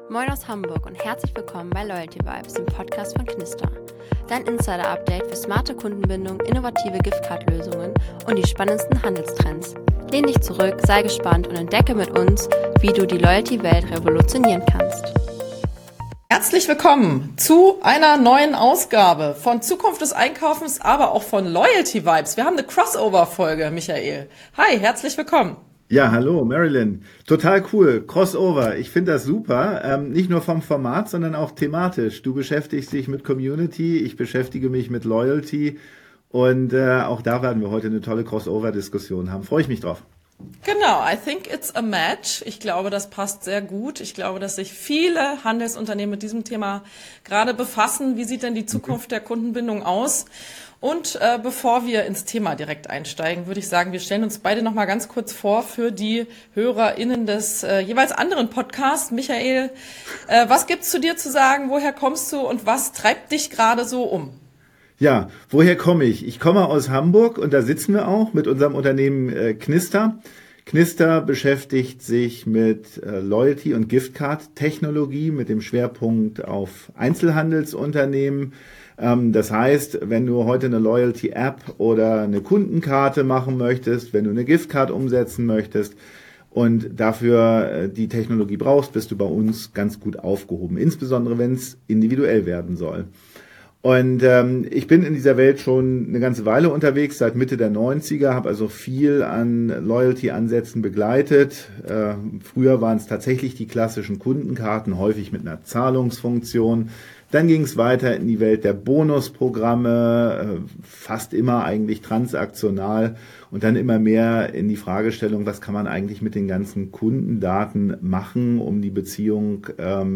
Moin aus Hamburg und herzlich willkommen bei Loyalty Vibes, dem Podcast von Knister. Dein Insider-Update für smarte Kundenbindung, innovative Giftcard-Lösungen und die spannendsten Handelstrends. Lehn dich zurück, sei gespannt und entdecke mit uns, wie du die Loyalty-Welt revolutionieren kannst. Herzlich willkommen zu einer neuen Ausgabe von Zukunft des Einkaufens, aber auch von Loyalty Vibes. Wir haben eine Crossover-Folge, Michael. Hi, herzlich willkommen. Ja, hallo Marilyn. Total cool. Crossover. Ich finde das super. Nicht nur vom Format, sondern auch thematisch. Du beschäftigst dich mit Community, ich beschäftige mich mit Loyalty und auch da werden wir heute eine tolle Crossover-Diskussion haben. Freue ich mich drauf. Genau, I think it's a match. Ich glaube, das passt sehr gut. Ich glaube, dass sich viele Handelsunternehmen mit diesem Thema gerade befassen. Wie sieht denn die Zukunft der Kundenbindung aus? Und bevor wir ins Thema direkt einsteigen, würde ich sagen, wir stellen uns beide noch mal ganz kurz vor für die HörerInnen des jeweils anderen Podcasts. Michael, was gibt's zu dir zu sagen? Woher kommst du und was treibt dich gerade so um? Ja, woher komme ich? Ich komme aus Hamburg und da sitzen wir auch mit unserem Unternehmen Knister. Knister beschäftigt sich mit Loyalty- und Giftcard-Technologie mit dem Schwerpunkt auf Einzelhandelsunternehmen. Das heißt, wenn du heute eine Loyalty-App oder eine Kundenkarte machen möchtest, wenn du eine Giftcard umsetzen möchtest und dafür die Technologie brauchst, bist du bei uns ganz gut aufgehoben, insbesondere wenn es individuell werden soll. Und ich bin in dieser Welt schon eine ganze Weile unterwegs, seit Mitte der 90er, habe also viel an Loyalty-Ansätzen begleitet. Früher waren es tatsächlich die klassischen Kundenkarten, häufig mit einer Zahlungsfunktion. Dann ging es weiter in die Welt der Bonusprogramme, fast immer eigentlich transaktional und dann immer mehr in die Fragestellung, was kann man eigentlich mit den ganzen Kundendaten machen, um die Beziehung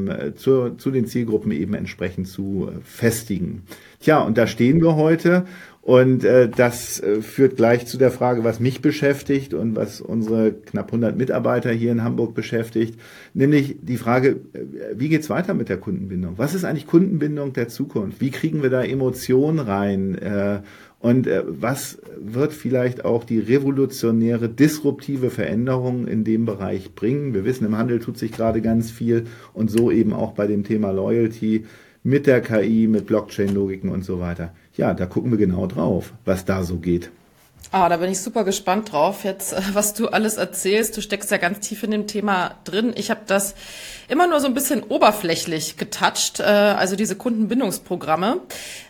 zu den Zielgruppen eben entsprechend zu festigen. Tja, und da stehen wir heute. Und das führt gleich zu der Frage, was mich beschäftigt und was unsere knapp 100 Mitarbeiter hier in Hamburg beschäftigt, nämlich die Frage, wie geht's weiter mit der Kundenbindung? Was ist eigentlich Kundenbindung der Zukunft? Wie kriegen wir da Emotionen rein? Und was wird vielleicht auch die revolutionäre, disruptive Veränderung in dem Bereich bringen? Wir wissen, im Handel tut sich gerade ganz viel und so eben auch bei dem Thema Loyalty mit der KI, mit Blockchain-Logiken und so weiter. Ja, da gucken wir genau drauf, was da so geht. Da bin ich super gespannt drauf, jetzt, was du alles erzählst. Du steckst ja ganz tief in dem Thema drin. Ich habe das immer nur so ein bisschen oberflächlich getoucht, also diese Kundenbindungsprogramme.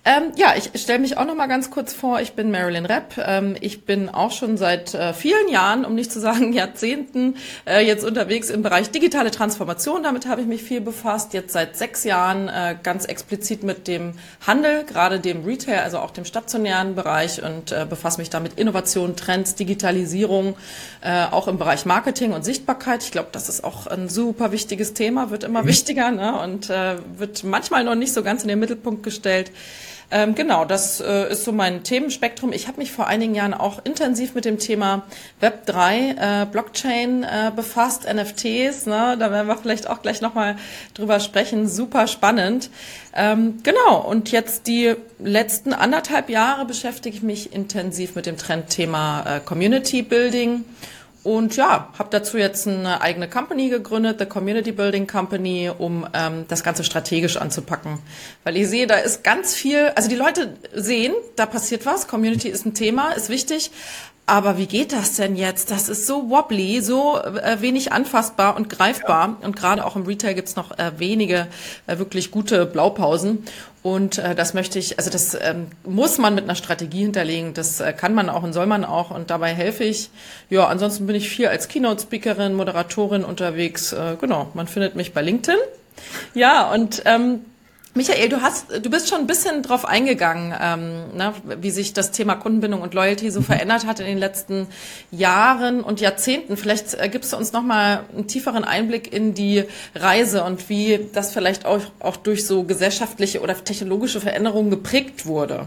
Ich stelle mich auch noch mal ganz kurz vor. Ich bin Marilyn Repp. Ich bin auch schon seit vielen Jahren, um nicht zu sagen Jahrzehnten, jetzt unterwegs im Bereich digitale Transformation. Damit habe ich mich viel befasst. Jetzt seit 6 Jahren ganz explizit mit dem Handel, gerade dem Retail, also auch dem stationären Bereich und befasse mich damit Innovation, Trends, Digitalisierung, auch im Bereich Marketing und Sichtbarkeit. Ich glaube, das ist auch ein super wichtiges Thema, wird immer wichtiger, ne? Und wird manchmal noch nicht so ganz in den Mittelpunkt gestellt. Genau, das ist so mein Themenspektrum. Ich habe mich vor einigen Jahren auch intensiv mit dem Thema Web3, Blockchain befasst, NFTs, ne? Da werden wir vielleicht auch gleich nochmal drüber sprechen. Super spannend. Genau, und jetzt die letzten 1,5 Jahre beschäftige ich mich intensiv mit dem Trendthema Community Building. Und ja, habe dazu jetzt eine eigene Company gegründet, The Community Building Company, um das Ganze strategisch anzupacken. Weil ich sehe, da ist ganz viel, also die Leute sehen, da passiert was, Community ist ein Thema, ist wichtig. Aber wie geht das denn jetzt? Das ist so wobbly, so wenig anfassbar und greifbar. Und gerade auch im Retail gibt's noch wenige wirklich gute Blaupausen. Und das möchte ich, also das muss man mit einer Strategie hinterlegen. Das kann man auch und soll man auch. Und dabei helfe ich. Ja, ansonsten bin ich viel als Keynote-Speakerin, Moderatorin unterwegs. Genau, man findet mich bei LinkedIn. Ja, und Michael, du bist schon ein bisschen drauf eingegangen, wie sich das Thema Kundenbindung und Loyalty so verändert hat in den letzten Jahren und Jahrzehnten. Vielleicht gibst du uns noch mal einen tieferen Einblick in die Reise und wie das vielleicht auch durch so gesellschaftliche oder technologische Veränderungen geprägt wurde.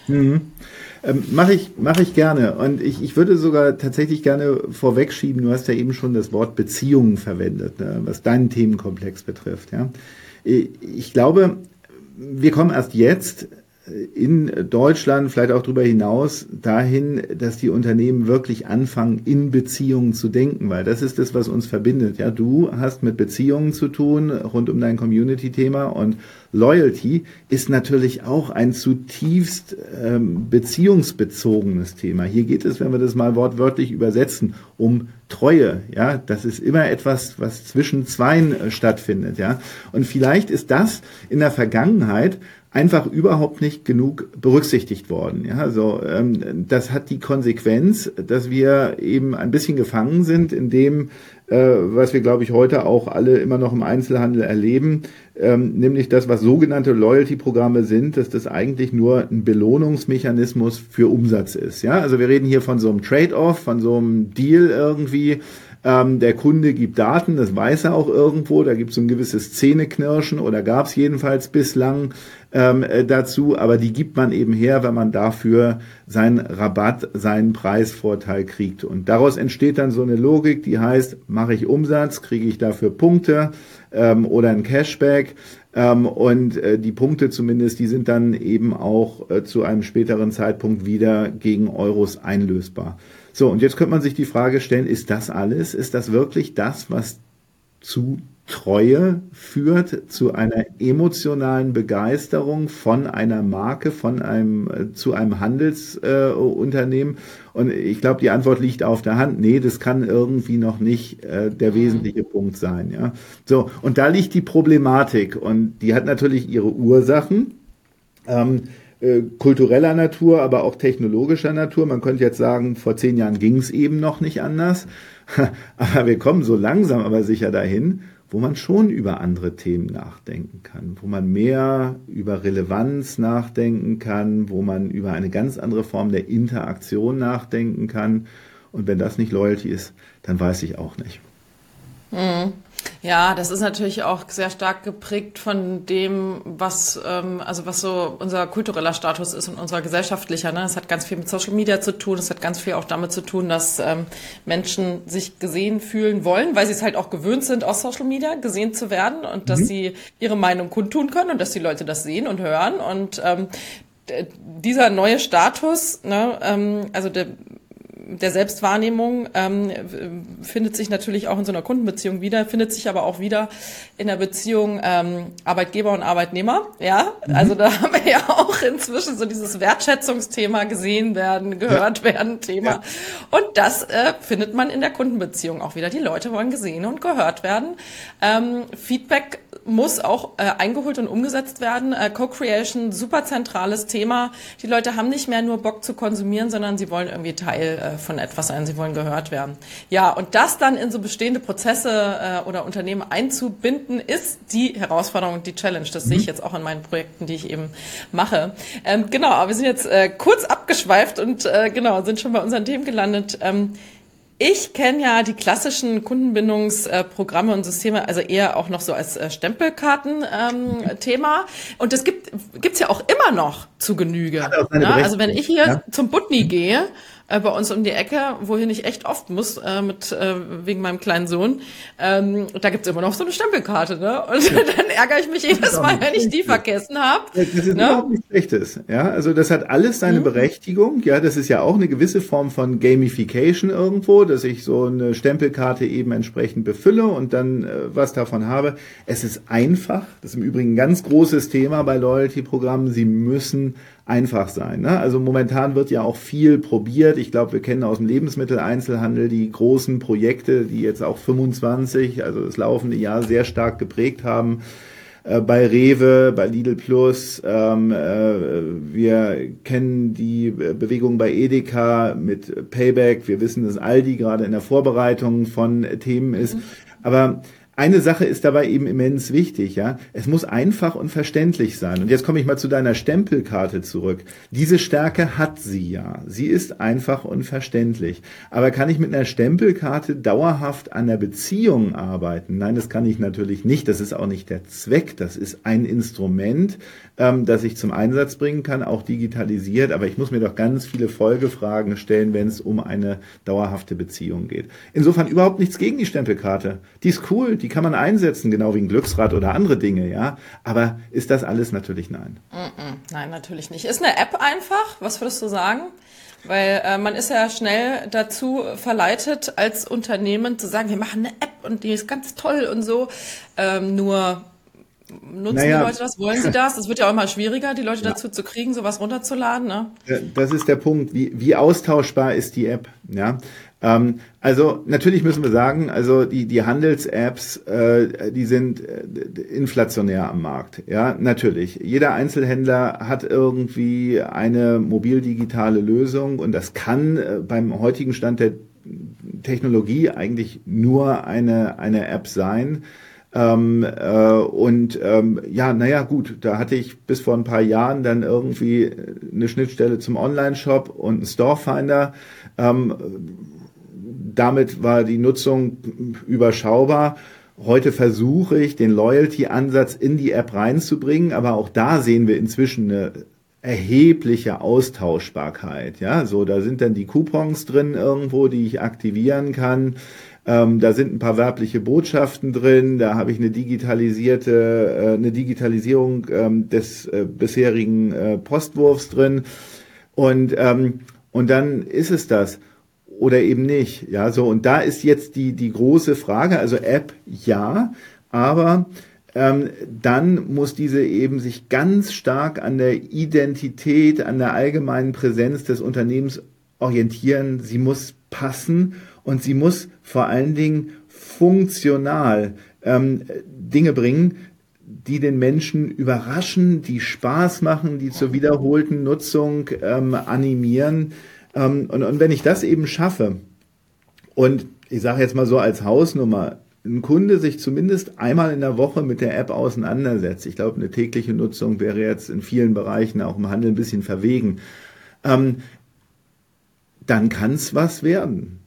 Mache ich gerne. Und ich würde sogar tatsächlich gerne vorwegschieben, du hast ja eben schon das Wort Beziehungen verwendet, ne, was deinen Themenkomplex betrifft. Ja. Ich glaube, wir kommen erst jetzt in Deutschland, vielleicht auch darüber hinaus, dahin, dass die Unternehmen wirklich anfangen, in Beziehungen zu denken, weil das ist das, was uns verbindet. Ja, du hast mit Beziehungen zu tun rund um dein Community-Thema und Loyalty ist natürlich auch ein zutiefst beziehungsbezogenes Thema. Hier geht es, wenn wir das mal wortwörtlich übersetzen, um Treue. Ja, das ist immer etwas, was zwischen Zweien stattfindet. Ja, und vielleicht ist das in der Vergangenheit einfach überhaupt nicht genug berücksichtigt worden. Ja, also das hat die Konsequenz, dass wir eben ein bisschen gefangen sind in dem, was wir, glaube ich, heute auch alle immer noch im Einzelhandel erleben, nämlich das, was sogenannte Loyalty-Programme sind, dass das eigentlich nur ein Belohnungsmechanismus für Umsatz ist. Ja, also wir reden hier von so einem Trade-off, von so einem Deal irgendwie. Der Kunde gibt Daten, das weiß er auch irgendwo, da gibt es so ein gewisses Zähneknirschen oder gab es jedenfalls bislang dazu, aber die gibt man eben her, wenn man dafür seinen Rabatt, seinen Preisvorteil kriegt. Und daraus entsteht dann so eine Logik, die heißt, mache ich Umsatz, kriege ich dafür Punkte oder ein Cashback. Und die Punkte zumindest, die sind dann eben auch zu einem späteren Zeitpunkt wieder gegen Euros einlösbar. So, und jetzt könnte man sich die Frage stellen, ist das alles? Ist das wirklich das, was zu Treue führt, zu einer emotionalen Begeisterung von einer Marke, zu einem Handelsunternehmen? Und ich glaube, die Antwort liegt auf der Hand. Nee, das kann irgendwie noch nicht der wesentliche Punkt sein. Ja, so, und da liegt die Problematik. Und die hat natürlich ihre Ursachen. Kultureller Natur, aber auch technologischer Natur. Man könnte jetzt sagen, vor 10 Jahren ging es eben noch nicht anders. Aber wir kommen so langsam aber sicher dahin, wo man schon über andere Themen nachdenken kann, wo man mehr über Relevanz nachdenken kann, wo man über eine ganz andere Form der Interaktion nachdenken kann. Und wenn das nicht Loyalty ist, dann weiß ich auch nicht. Ja, das ist natürlich auch sehr stark geprägt von dem, was so unser kultureller Status ist und unser gesellschaftlicher. Ne? Es hat ganz viel mit Social Media zu tun. Es hat ganz viel auch damit zu tun, dass Menschen sich gesehen fühlen wollen, weil sie es halt auch gewöhnt sind, aus Social Media gesehen zu werden und dass sie ihre Meinung kundtun können und dass die Leute das sehen und hören. Und dieser neue Status, ne, also der Selbstwahrnehmung findet sich natürlich auch in so einer Kundenbeziehung wieder, findet sich aber auch wieder in der Beziehung Arbeitgeber und Arbeitnehmer. Ja, also da haben wir ja auch inzwischen so dieses Wertschätzungsthema, gesehen werden, gehört werden Thema. Ja. Und das findet man in der Kundenbeziehung auch wieder. Die Leute wollen gesehen und gehört werden. Feedback muss auch eingeholt und umgesetzt werden. Co-Creation, super zentrales Thema. Die Leute haben nicht mehr nur Bock zu konsumieren, sondern sie wollen irgendwie Teil von etwas sein, sie wollen gehört werden. Ja, und das dann in so bestehende Prozesse oder Unternehmen einzubinden, ist die Herausforderung und die Challenge. Das sehe ich jetzt auch in meinen Projekten, die ich eben mache. Genau, aber wir sind jetzt kurz abgeschweift und sind schon bei unseren Themen gelandet. Ich kenne ja die klassischen Kundenbindungsprogramme und Systeme, also eher auch noch so als Stempelkarten-Thema. Und das gibt's ja auch immer noch zu Genüge. Also wenn ich hier zum Butni gehe, bei uns um die Ecke, wohin ich echt oft muss, wegen meinem kleinen Sohn, da gibt's immer noch so eine Stempelkarte, ne? Und dann ärgere ich mich jedes Mal, wenn ich die vergessen habe. Das ist überhaupt nichts Schlechtes, ja. Also das hat alles seine Berechtigung, ja. Das ist ja auch eine gewisse Form von Gamification irgendwo, dass ich so eine Stempelkarte eben entsprechend befülle und dann was davon habe. Es ist einfach, das ist im Übrigen ein ganz großes Thema bei Loyalty-Programmen, sie müssen einfach sein. Ne? Also momentan wird ja auch viel probiert. Ich glaube, wir kennen aus dem Lebensmitteleinzelhandel die großen Projekte, die jetzt auch 25, also das laufende Jahr, sehr stark geprägt haben. Bei Rewe, bei Lidl Plus, wir kennen die Bewegung bei Edeka mit Payback. Wir wissen, dass Aldi gerade in der Vorbereitung von Themen ist. Aber eine Sache ist dabei eben immens wichtig, ja. Es muss einfach und verständlich sein. Und jetzt komme ich mal zu deiner Stempelkarte zurück. Diese Stärke hat sie ja. Sie ist einfach und verständlich. Aber kann ich mit einer Stempelkarte dauerhaft an der Beziehung arbeiten? Nein, das kann ich natürlich nicht. Das ist auch nicht der Zweck. Das ist ein Instrument, das ich zum Einsatz bringen kann, auch digitalisiert. Aber ich muss mir doch ganz viele Folgefragen stellen, wenn es um eine dauerhafte Beziehung geht. Insofern überhaupt nichts gegen die Stempelkarte. Die ist cool, die die kann man einsetzen, genau wie ein Glücksrad oder andere Dinge, ja. Aber ist das alles? Natürlich nein. Nein, natürlich nicht. Ist eine App einfach? Was würdest du sagen? Weil man ist ja schnell dazu verleitet, als Unternehmen zu sagen, wir machen eine App und die ist ganz toll und so. Nur nutzen die Leute das? Wollen sie das? Es wird ja auch immer schwieriger, die Leute dazu zu kriegen, sowas runterzuladen. Ne? Das ist der Punkt. Wie austauschbar ist die App? Ja. Also natürlich müssen wir sagen, also die Handels-Apps, die sind inflationär am Markt. Ja, natürlich. Jeder Einzelhändler hat irgendwie eine mobil-digitale Lösung und das kann beim heutigen Stand der Technologie eigentlich nur eine App sein. Ja, naja, gut, da hatte ich bis vor ein paar Jahren dann irgendwie eine Schnittstelle zum Online-Shop und einen Storefinder. Damit war die Nutzung überschaubar. Heute versuche ich, den Loyalty-Ansatz in die App reinzubringen, aber auch da sehen wir inzwischen eine erhebliche Austauschbarkeit. Ja, so, da sind dann die Coupons drin irgendwo, die ich aktivieren kann. Da sind ein paar werbliche Botschaften drin, da habe ich eine Digitalisierung des bisherigen Postwurfs drin und dann ist es das oder eben nicht. Ja, so, und da ist jetzt die große Frage, also App ja, aber dann muss diese eben sich ganz stark an der Identität, an der allgemeinen Präsenz des Unternehmens orientieren. Sie muss passen und sie muss vor allen Dingen funktional Dinge bringen, die den Menschen überraschen, die Spaß machen, die zur wiederholten Nutzung animieren. Und wenn ich das eben schaffe und ich sage jetzt mal so als Hausnummer, ein Kunde sich zumindest einmal in der Woche mit der App auseinandersetzt. Ich glaube, eine tägliche Nutzung wäre jetzt in vielen Bereichen auch im Handel ein bisschen verwegen. Dann kann es was werden.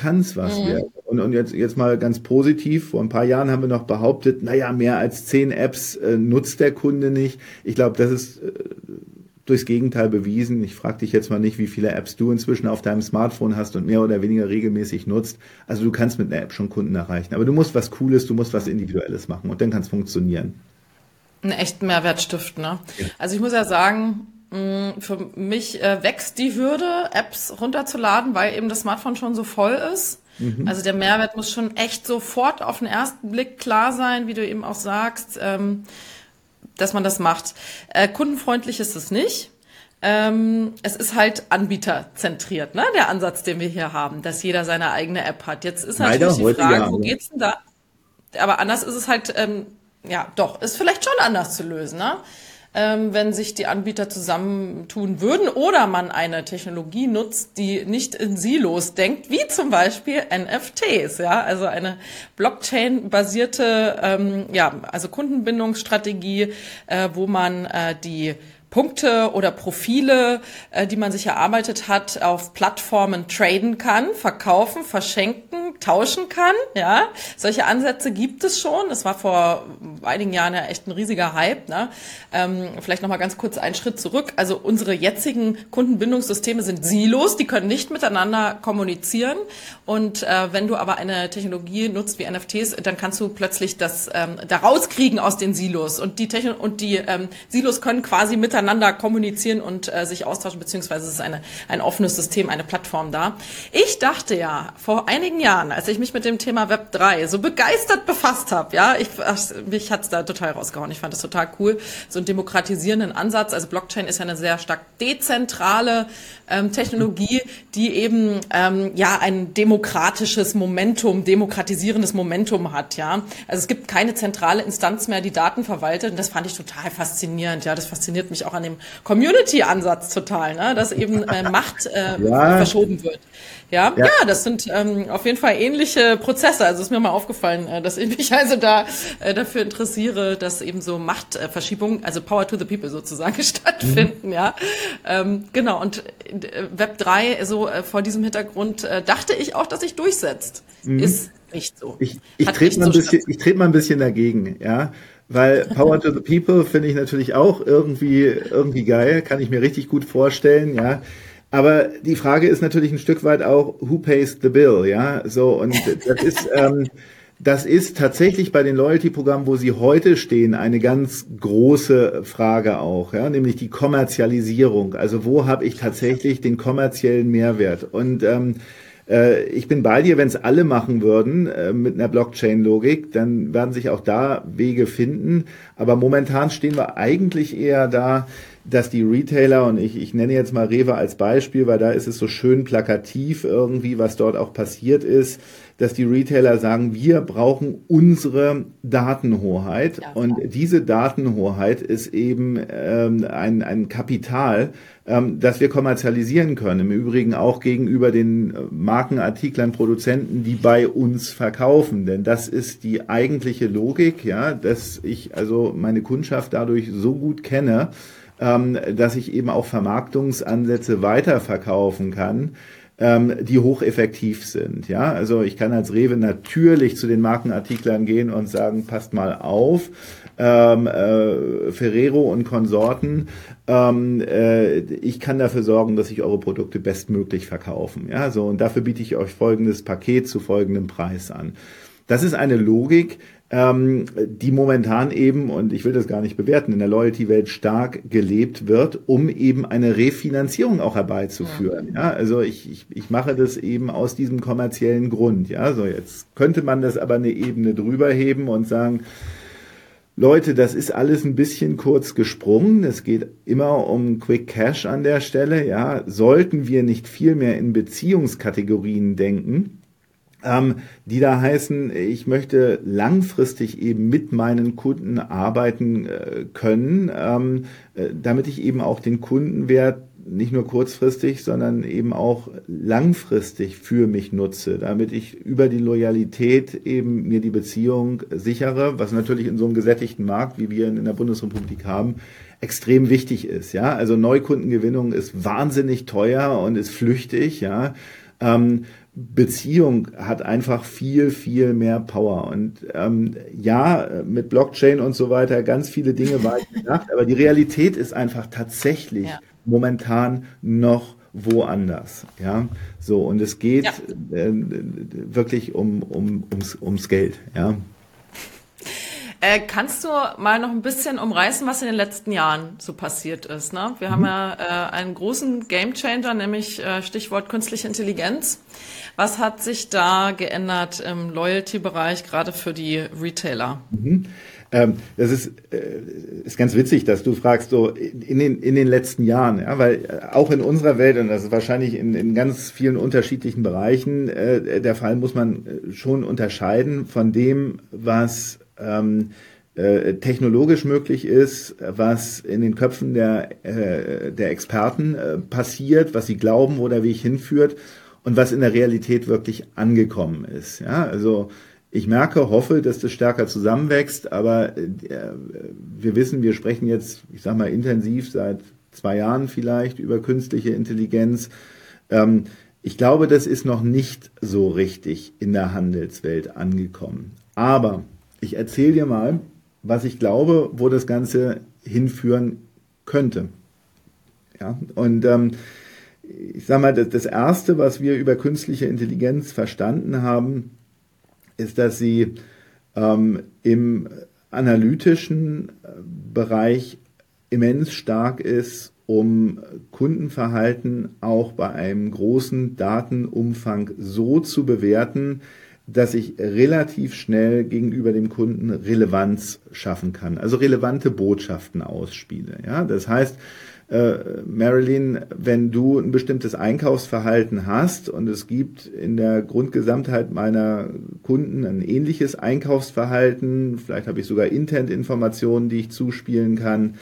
Und jetzt mal ganz positiv. Vor ein paar Jahren haben wir noch behauptet, naja, mehr als 10 Apps nutzt der Kunde nicht. Ich glaube, das ist durchs Gegenteil bewiesen. Ich frage dich jetzt mal nicht, wie viele Apps du inzwischen auf deinem Smartphone hast und mehr oder weniger regelmäßig nutzt. Also du kannst mit einer App schon Kunden erreichen. Aber du musst was Cooles, du musst was Individuelles machen und dann kann es funktionieren. Einen echten Mehrwert stiften, ne? Ja. Also ich muss ja sagen, für mich wächst die Hürde, Apps runterzuladen, weil eben das Smartphone schon so voll ist. Also der Mehrwert muss schon echt sofort auf den ersten Blick klar sein, wie du eben auch sagst, dass man das macht. Kundenfreundlich ist es nicht. Es ist halt anbieterzentriert, ne? Der Ansatz, den wir hier haben, dass jeder seine eigene App hat. Jetzt ist natürlich die Frage, wo geht's denn da? Aber anders ist es halt, ist vielleicht schon anders zu lösen, ne? Wenn sich die Anbieter zusammentun würden oder man eine Technologie nutzt, die nicht in Silos denkt, wie zum Beispiel NFTs, ja, also eine Blockchain-basierte, also Kundenbindungsstrategie, wo man die Punkte oder Profile, die man sich erarbeitet hat, auf Plattformen traden kann, verkaufen, verschenken, tauschen kann. Ja, solche Ansätze gibt es schon. Das war vor einigen Jahren ja echt ein riesiger Hype. Ne? Vielleicht noch mal ganz kurz einen Schritt zurück. Also unsere jetzigen Kundenbindungssysteme sind Silos, die können nicht miteinander kommunizieren. Und wenn du aber eine Technologie nutzt wie NFTs, dann kannst du plötzlich das da rauskriegen aus den Silos. Und die Silos können quasi miteinander kommunizieren und sich austauschen, beziehungsweise es ist ein offenes System, eine Plattform da. Ich dachte ja vor einigen Jahren, als ich mich mit dem Thema Web 3 so begeistert befasst habe, ja, mich hat's da total rausgehauen. Ich fand das total cool, so einen demokratisierenden Ansatz. Also Blockchain ist ja eine sehr stark dezentrale Technologie, die eben ein demokratisches Momentum, demokratisierendes Momentum hat, ja. Also es gibt keine zentrale Instanz mehr, die Daten verwaltet, und das fand ich total faszinierend. Ja, das fasziniert mich auch an dem Community-Ansatz total, ne, dass eben Macht verschoben wird. Ja, das sind auf jeden Fall ähnliche Prozesse. Also ist mir mal aufgefallen, dass ich mich also da dafür interessiere, dass eben so Machtverschiebungen, also Power to the People sozusagen stattfinden. Ja, genau. Und Web 3 so vor diesem Hintergrund dachte ich auch, dass sich durchsetzt. Ist nicht so. Ich trete mal ein bisschen dagegen, ja. Weil Power to the People finde ich natürlich auch irgendwie geil, kann ich mir richtig gut vorstellen, ja. Aber die Frage ist natürlich ein Stück weit auch, who pays the bill, ja, so, und Das ist tatsächlich bei den Loyalty-Programmen, wo sie heute stehen, eine ganz große Frage auch, ja, nämlich die Kommerzialisierung. Also wo habe ich tatsächlich den kommerziellen Mehrwert? Und ich bin bei dir, wenn es alle machen würden mit einer Blockchain-Logik, dann werden sich auch da Wege finden. Aber momentan stehen wir eigentlich eher da, dass die Retailer, und ich nenne jetzt mal Rewe als Beispiel, weil da ist es so schön plakativ irgendwie, was dort auch passiert ist, dass die Retailer sagen, wir brauchen unsere Datenhoheit. Ja. Und diese Datenhoheit ist eben ein Kapital, das wir kommerzialisieren können. Im Übrigen auch gegenüber den Markenartiklern, Produzenten, die bei uns verkaufen. Denn das ist die eigentliche Logik, ja, dass ich also meine Kundschaft dadurch so gut kenne, dass ich eben auch Vermarktungsansätze weiterverkaufen kann, die hocheffektiv sind. Ja, also ich kann als Rewe natürlich zu den Markenartiklern gehen und sagen, passt mal auf, Ferrero und Konsorten, ich kann dafür sorgen, dass sich eure Produkte bestmöglich verkaufen. Ja, so, und dafür biete ich euch folgendes Paket zu folgendem Preis an. Das ist eine Logik, die momentan eben, und ich will das gar nicht bewerten, in der Loyalty-Welt stark gelebt wird, um eben eine Refinanzierung auch herbeizuführen. Ja, also ich mache das eben aus diesem kommerziellen Grund. Ja, so jetzt könnte man das aber eine Ebene drüber heben und sagen, Leute, das ist alles ein bisschen kurz gesprungen. Es geht immer um Quick Cash an der Stelle. Ja, sollten wir nicht viel mehr in Beziehungskategorien denken, die da heißen, ich möchte langfristig eben mit meinen Kunden arbeiten können, damit ich eben auch den Kundenwert nicht nur kurzfristig, sondern eben auch langfristig für mich nutze, damit ich über die Loyalität eben mir die Beziehung sichere, was natürlich in so einem gesättigten Markt, wie wir ihn in der Bundesrepublik haben, extrem wichtig ist. Ja, also Neukundengewinnung ist wahnsinnig teuer und ist flüchtig. Ja. Beziehung hat einfach viel, viel mehr Power. Und mit Blockchain und so weiter ganz viele Dinge weit gedacht, aber die Realität ist einfach tatsächlich momentan noch woanders. Ja, so, und es geht wirklich ums Geld. Ja. Kannst du mal noch ein bisschen umreißen, was in den letzten Jahren so passiert ist? Ne? Wir haben ja einen großen Gamechanger, nämlich Stichwort künstliche Intelligenz. Was hat sich da geändert im Loyalty-Bereich, gerade für die Retailer? Das ist ganz witzig, dass du fragst, so in den letzten Jahren, ja, weil auch in unserer Welt, und das ist wahrscheinlich in ganz vielen unterschiedlichen Bereichen der Fall, muss man schon unterscheiden von dem, was technologisch möglich ist, was in den Köpfen der Experten passiert, was sie glauben, wo der Weg hinführt und was in der Realität wirklich angekommen ist. Ja, also ich hoffe, dass das stärker zusammenwächst, aber wir wissen, wir sprechen jetzt, ich sag mal, intensiv seit 2 Jahren vielleicht über künstliche Intelligenz. Ich glaube, das ist noch nicht so richtig in der Handelswelt angekommen. Aber ich erzähle dir mal, was ich glaube, wo das Ganze hinführen könnte. Ja, und ich sag mal, das Erste, was wir über künstliche Intelligenz verstanden haben, ist, dass sie im analytischen Bereich immens stark ist, um Kundenverhalten auch bei einem großen Datenumfang so zu bewerten, dass ich relativ schnell gegenüber dem Kunden Relevanz schaffen kann, also relevante Botschaften ausspiele. Ja, das heißt, Marilyn, wenn du ein bestimmtes Einkaufsverhalten hast und es gibt in der Grundgesamtheit meiner Kunden ein ähnliches Einkaufsverhalten, vielleicht habe ich sogar Intent-Informationen, die ich zuspielen kann,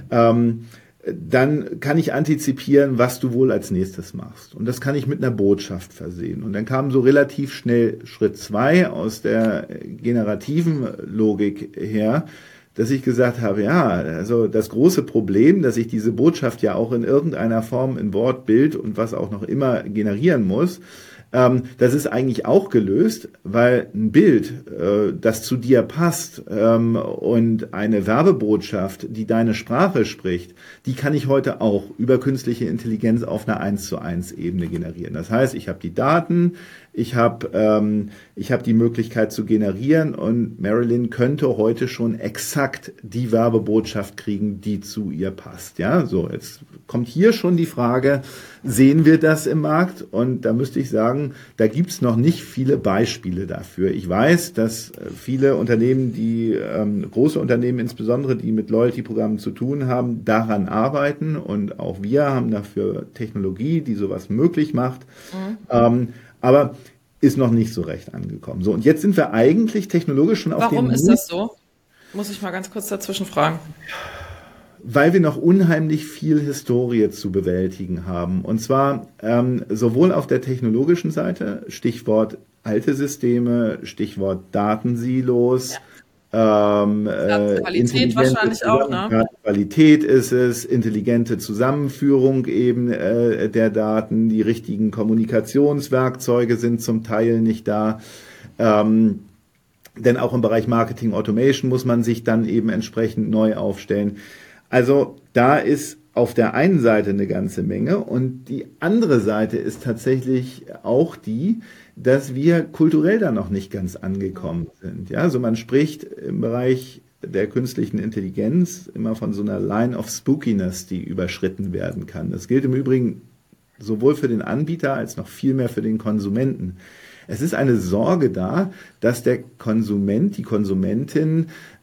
dann kann ich antizipieren, was du wohl als nächstes machst. Und das kann ich mit einer Botschaft versehen. Und dann kam so relativ schnell Schritt 2 aus der generativen Logik her, dass ich gesagt habe, ja, also das große Problem, dass ich diese Botschaft ja auch in irgendeiner Form in Wort, Bild und was auch noch immer generieren muss, das ist eigentlich auch gelöst, weil ein Bild, das zu dir passt und eine Werbebotschaft, die deine Sprache spricht, die kann ich heute auch über künstliche Intelligenz auf einer 1:1 Ebene generieren. Das heißt, ich habe die Daten, ich hab die Möglichkeit zu generieren und Marilyn könnte heute schon exakt die Werbebotschaft kriegen, die zu ihr passt. Ja, so, jetzt kommt hier schon die Frage, sehen wir das im Markt? Und da müsste ich sagen, da gibt's noch nicht viele Beispiele dafür. Ich weiß, dass viele Unternehmen, große Unternehmen insbesondere, die mit Loyalty-Programmen zu tun haben, daran arbeiten und auch wir haben dafür Technologie, die sowas möglich macht. Aber ist noch nicht so recht angekommen. So, und jetzt sind wir eigentlich technologisch schon auf dem Warum ist das so? Muss ich mal ganz kurz dazwischen fragen. Weil wir noch unheimlich viel Historie zu bewältigen haben. Und zwar sowohl auf der technologischen Seite, Stichwort alte Systeme, Stichwort Datensilos, Qualität wahrscheinlich auch, ne? Qualität ist es, intelligente Zusammenführung eben der Daten, die richtigen Kommunikationswerkzeuge sind zum Teil nicht da. Denn auch im Bereich Marketing Automation muss man sich dann eben entsprechend neu aufstellen. Also da ist auf der einen Seite eine ganze Menge und die andere Seite ist tatsächlich auch die, dass wir kulturell da noch nicht ganz angekommen sind. Ja, also man spricht im Bereich der künstlichen Intelligenz immer von so einer Line of Spookiness, die überschritten werden kann. Das gilt im Übrigen sowohl für den Anbieter als noch viel mehr für den Konsumenten. Es ist eine Sorge da, dass der Konsument, die Konsumentin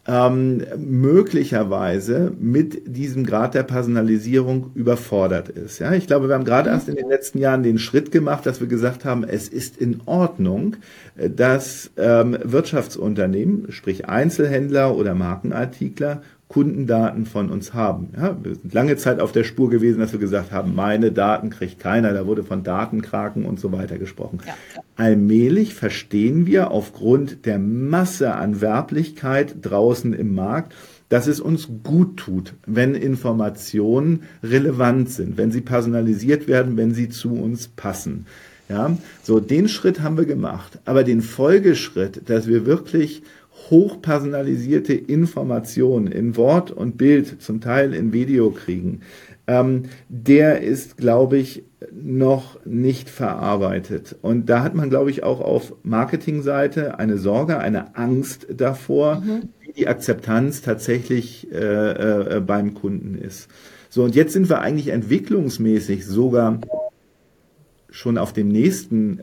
möglicherweise mit diesem Grad der Personalisierung überfordert ist. Ja, ich glaube, wir haben gerade erst in den letzten Jahren den Schritt gemacht, dass wir gesagt haben, es ist in Ordnung, dass Wirtschaftsunternehmen, sprich Einzelhändler oder Markenartikler, Kundendaten von uns haben. Ja, wir sind lange Zeit auf der Spur gewesen, dass wir gesagt haben, meine Daten kriegt keiner. Da wurde von Datenkraken und so weiter gesprochen. Ja. Allmählich verstehen wir aufgrund der Masse an Werblichkeit draußen im Markt, dass es uns gut tut, wenn Informationen relevant sind, wenn sie personalisiert werden, wenn sie zu uns passen. Ja, so den Schritt haben wir gemacht. Aber den Folgeschritt, dass wir wirklich hochpersonalisierte Informationen in Wort und Bild, zum Teil in Video kriegen, der ist, glaube ich, noch nicht verarbeitet. Und da hat man, glaube ich, auch auf Marketingseite eine Sorge, eine Angst davor, wie die Akzeptanz tatsächlich beim Kunden ist. So, und jetzt sind wir eigentlich entwicklungsmäßig sogar schon auf dem nächsten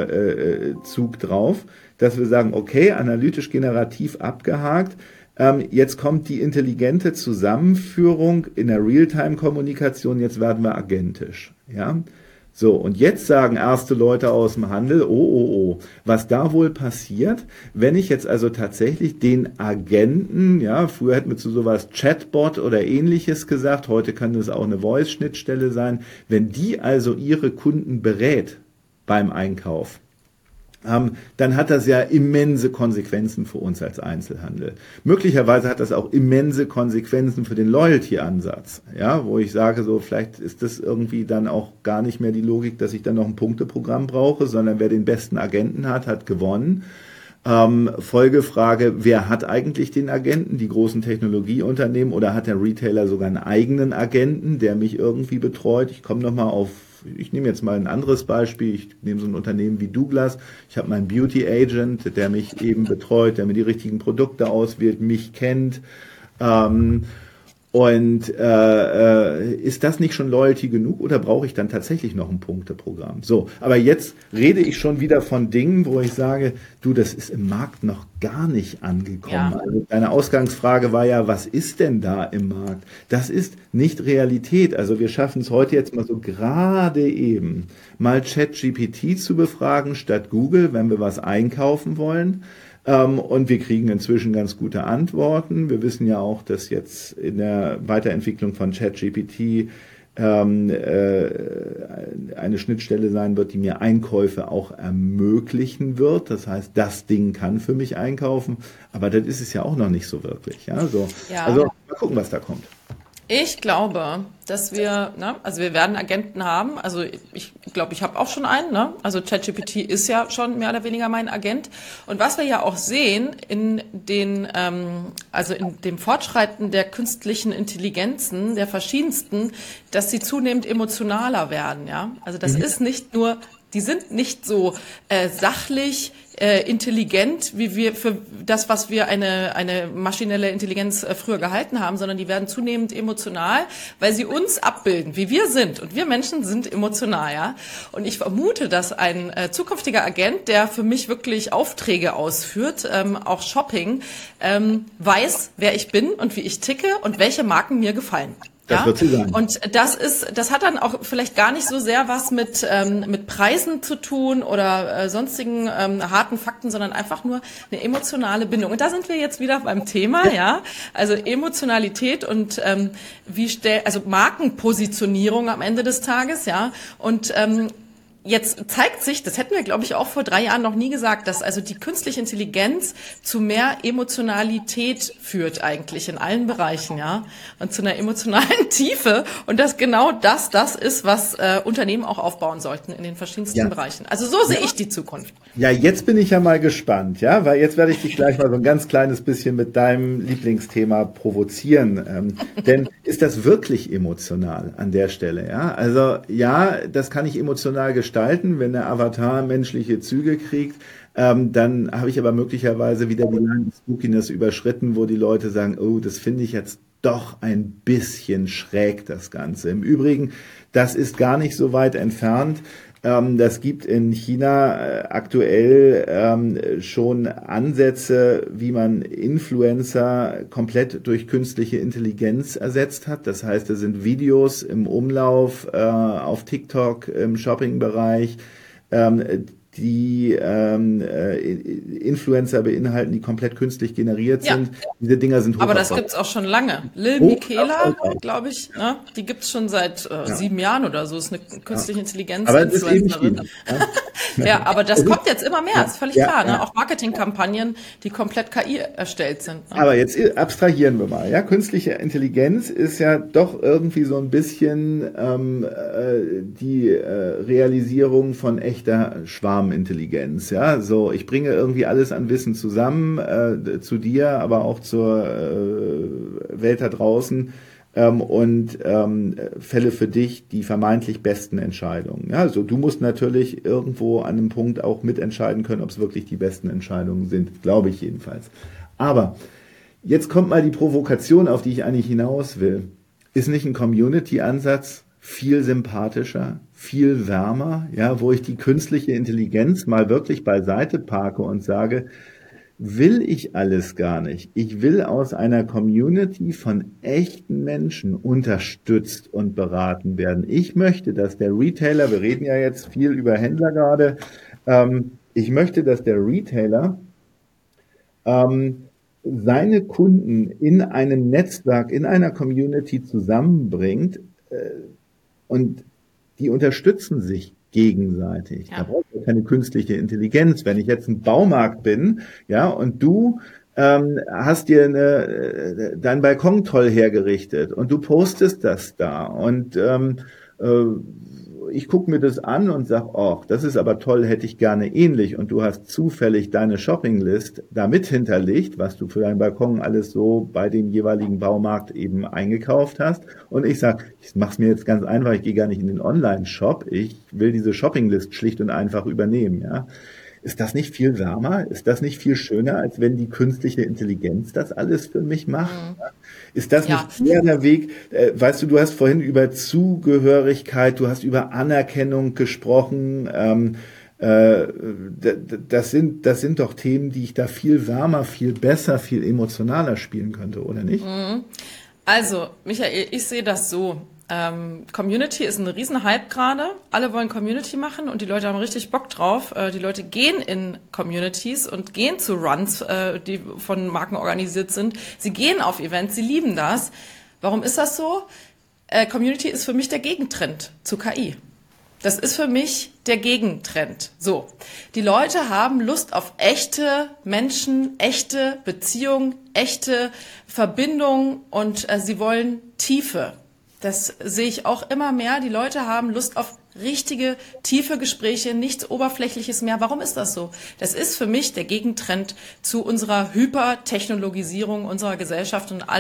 Zug drauf, dass wir sagen, okay, analytisch generativ abgehakt, jetzt kommt die intelligente Zusammenführung in der Realtime-Kommunikation, jetzt werden wir agentisch. Ja? So, und jetzt sagen erste Leute aus dem Handel, oh, was da wohl passiert, wenn ich jetzt also tatsächlich den Agenten, ja, früher hätten wir zu sowas Chatbot oder ähnliches gesagt, heute kann das auch eine Voice-Schnittstelle sein, wenn die also ihre Kunden berät beim Einkauf, dann hat das ja immense Konsequenzen für uns als Einzelhandel. Möglicherweise hat das auch immense Konsequenzen für den Loyalty-Ansatz, ja, wo ich sage, so vielleicht ist das irgendwie dann auch gar nicht mehr die Logik, dass ich dann noch ein Punkteprogramm brauche, sondern wer den besten Agenten hat, hat gewonnen. Folgefrage, wer hat eigentlich den Agenten? Die großen Technologieunternehmen oder hat der Retailer sogar einen eigenen Agenten, der mich irgendwie betreut? Ich nehme jetzt mal ein anderes Beispiel. Ich nehme so ein Unternehmen wie Douglas. Ich habe meinen Beauty Agent, der mich eben betreut, der mir die richtigen Produkte auswählt, mich kennt. Ist das nicht schon Loyalty genug oder brauche ich dann tatsächlich noch ein Punkteprogramm? So, aber jetzt rede ich schon wieder von Dingen, wo ich sage, das ist im Markt noch gar nicht angekommen. Ja. Also deine Ausgangsfrage war ja, was ist denn da im Markt? Das ist nicht Realität. Also wir schaffen es heute jetzt mal so gerade eben, mal ChatGPT zu befragen statt Google, wenn wir was einkaufen wollen. Und wir kriegen inzwischen ganz gute Antworten. Wir wissen ja auch, dass jetzt in der Weiterentwicklung von ChatGPT eine Schnittstelle sein wird, die mir Einkäufe auch ermöglichen wird. Das heißt, das Ding kann für mich einkaufen, aber das ist es ja auch noch nicht so wirklich. Ja, so. Ja. Also mal gucken, was da kommt. Ich glaube, dass wir werden Agenten haben. Also ich glaube, ich habe auch schon einen. Ne? Also ChatGPT ist ja schon mehr oder weniger mein Agent. Und was wir ja auch sehen in dem Fortschreiten der künstlichen Intelligenzen, der verschiedensten, dass sie zunehmend emotionaler werden. Ja, also das ist nicht nur die sind nicht so sachlich, intelligent, wie wir für das, was wir eine maschinelle Intelligenz früher gehalten haben, sondern die werden zunehmend emotional, weil sie uns abbilden, wie wir sind. Und wir Menschen sind emotional, ja. Und ich vermute, dass ein zukünftiger Agent, der für mich wirklich Aufträge ausführt, auch Shopping, weiß, wer ich bin und wie ich ticke und welche Marken mir gefallen. Das wird sie sein. Und das hat dann auch vielleicht gar nicht so sehr was mit Preisen zu tun oder sonstigen harten Fakten, sondern einfach nur eine emotionale Bindung. Und da sind wir jetzt wieder beim Thema, ja. Also Emotionalität und also Markenpositionierung am Ende des Tages, ja. Und jetzt zeigt sich, das hätten wir, glaube ich, auch vor 3 Jahren noch nie gesagt, dass also die künstliche Intelligenz zu mehr Emotionalität führt eigentlich in allen Bereichen, ja, und zu einer emotionalen Tiefe und dass genau das ist, was Unternehmen auch aufbauen sollten in den verschiedensten Bereichen. Also so sehe ich die Zukunft. Ja, jetzt bin ich ja mal gespannt, ja, weil jetzt werde ich dich gleich mal so ein ganz kleines bisschen mit deinem Lieblingsthema provozieren. Denn ist das wirklich emotional an der Stelle, ja? Also ja, das kann ich emotional gestalten, wenn der Avatar menschliche Züge kriegt. Dann habe ich aber möglicherweise wieder die Line of Spookiness überschritten, wo die Leute sagen, oh, das finde ich jetzt doch ein bisschen schräg, das Ganze. Im Übrigen, das ist gar nicht so weit entfernt. Das gibt in China aktuell schon Ansätze, wie man Influencer komplett durch künstliche Intelligenz ersetzt hat. Das heißt, es sind Videos im Umlauf auf TikTok im Shoppingbereich, die Influencer beinhalten, die komplett künstlich generiert sind. Diese Dinger sind aber das gibt's auch schon lange. Lil Miquela, glaube ich, ne? Die gibt's schon seit 7 Jahren oder so. Ist eine künstliche Intelligenz-Influencerin. Ja, aber das kommt jetzt immer mehr, ist völlig klar. Ne? Auch Marketingkampagnen, die komplett KI erstellt sind. Ne? Aber jetzt abstrahieren wir mal. Ja, künstliche Intelligenz ist ja doch irgendwie so ein bisschen die Realisierung von echter Schwarmintelligenz. Ja, so ich bringe irgendwie alles an Wissen zusammen zu dir, aber auch zur Welt da draußen. Und fälle für dich die vermeintlich besten Entscheidungen. Ja, also du musst natürlich irgendwo an einem Punkt auch mitentscheiden können, ob es wirklich die besten Entscheidungen sind, glaube ich jedenfalls. Aber jetzt kommt mal die Provokation, auf die ich eigentlich hinaus will. Ist nicht ein Community-Ansatz viel sympathischer, viel wärmer, ja, wo ich die künstliche Intelligenz mal wirklich beiseite parke und sage, will ich alles gar nicht. Ich will aus einer Community von echten Menschen unterstützt und beraten werden. Ich möchte, dass der Retailer, wir reden ja jetzt viel über Händler gerade, ich möchte, dass der Retailer seine Kunden in einem Netzwerk, in einer Community zusammenbringt und die unterstützen sich gegenseitig. Ja. Da braucht man keine künstliche Intelligenz. Wenn ich jetzt ein Baumarkt bin, ja, und du hast dir deinen Balkon toll hergerichtet und du postest das da und ich gucke mir das an und sag, oh, das ist aber toll, hätte ich gerne ähnlich und du hast zufällig deine Shoppinglist damit hinterlegt, was du für deinen Balkon alles so bei dem jeweiligen Baumarkt eben eingekauft hast und ich sag, ich mach's mir jetzt ganz einfach, ich gehe gar nicht in den Online-Shop, ich will diese Shoppinglist schlicht und einfach übernehmen, ja. Ist das nicht viel wärmer? Ist das nicht viel schöner, als wenn die künstliche Intelligenz das alles für mich macht? Mhm. Ist das nicht eher der Weg? Weißt du, du hast vorhin über Zugehörigkeit, du hast über Anerkennung gesprochen. Das sind doch Themen, die ich da viel wärmer, viel besser, viel emotionaler spielen könnte, oder nicht? Also, Michael, ich sehe das so. Community ist ein Riesenhype gerade. Alle wollen Community machen und die Leute haben richtig Bock drauf. Die Leute gehen in Communities und gehen zu Runs, die von Marken organisiert sind. Sie gehen auf Events, sie lieben das. Warum ist das so? Community ist für mich der Gegentrend zu KI. Das ist für mich der Gegentrend. So, die Leute haben Lust auf echte Menschen, echte Beziehungen, echte Verbindungen und sie wollen Tiefe. Das sehe ich auch immer mehr. Die Leute haben Lust auf richtige, tiefe Gespräche, nichts Oberflächliches mehr. Warum ist das so? Das ist für mich der Gegentrend zu unserer Hypertechnologisierung unserer Gesellschaft und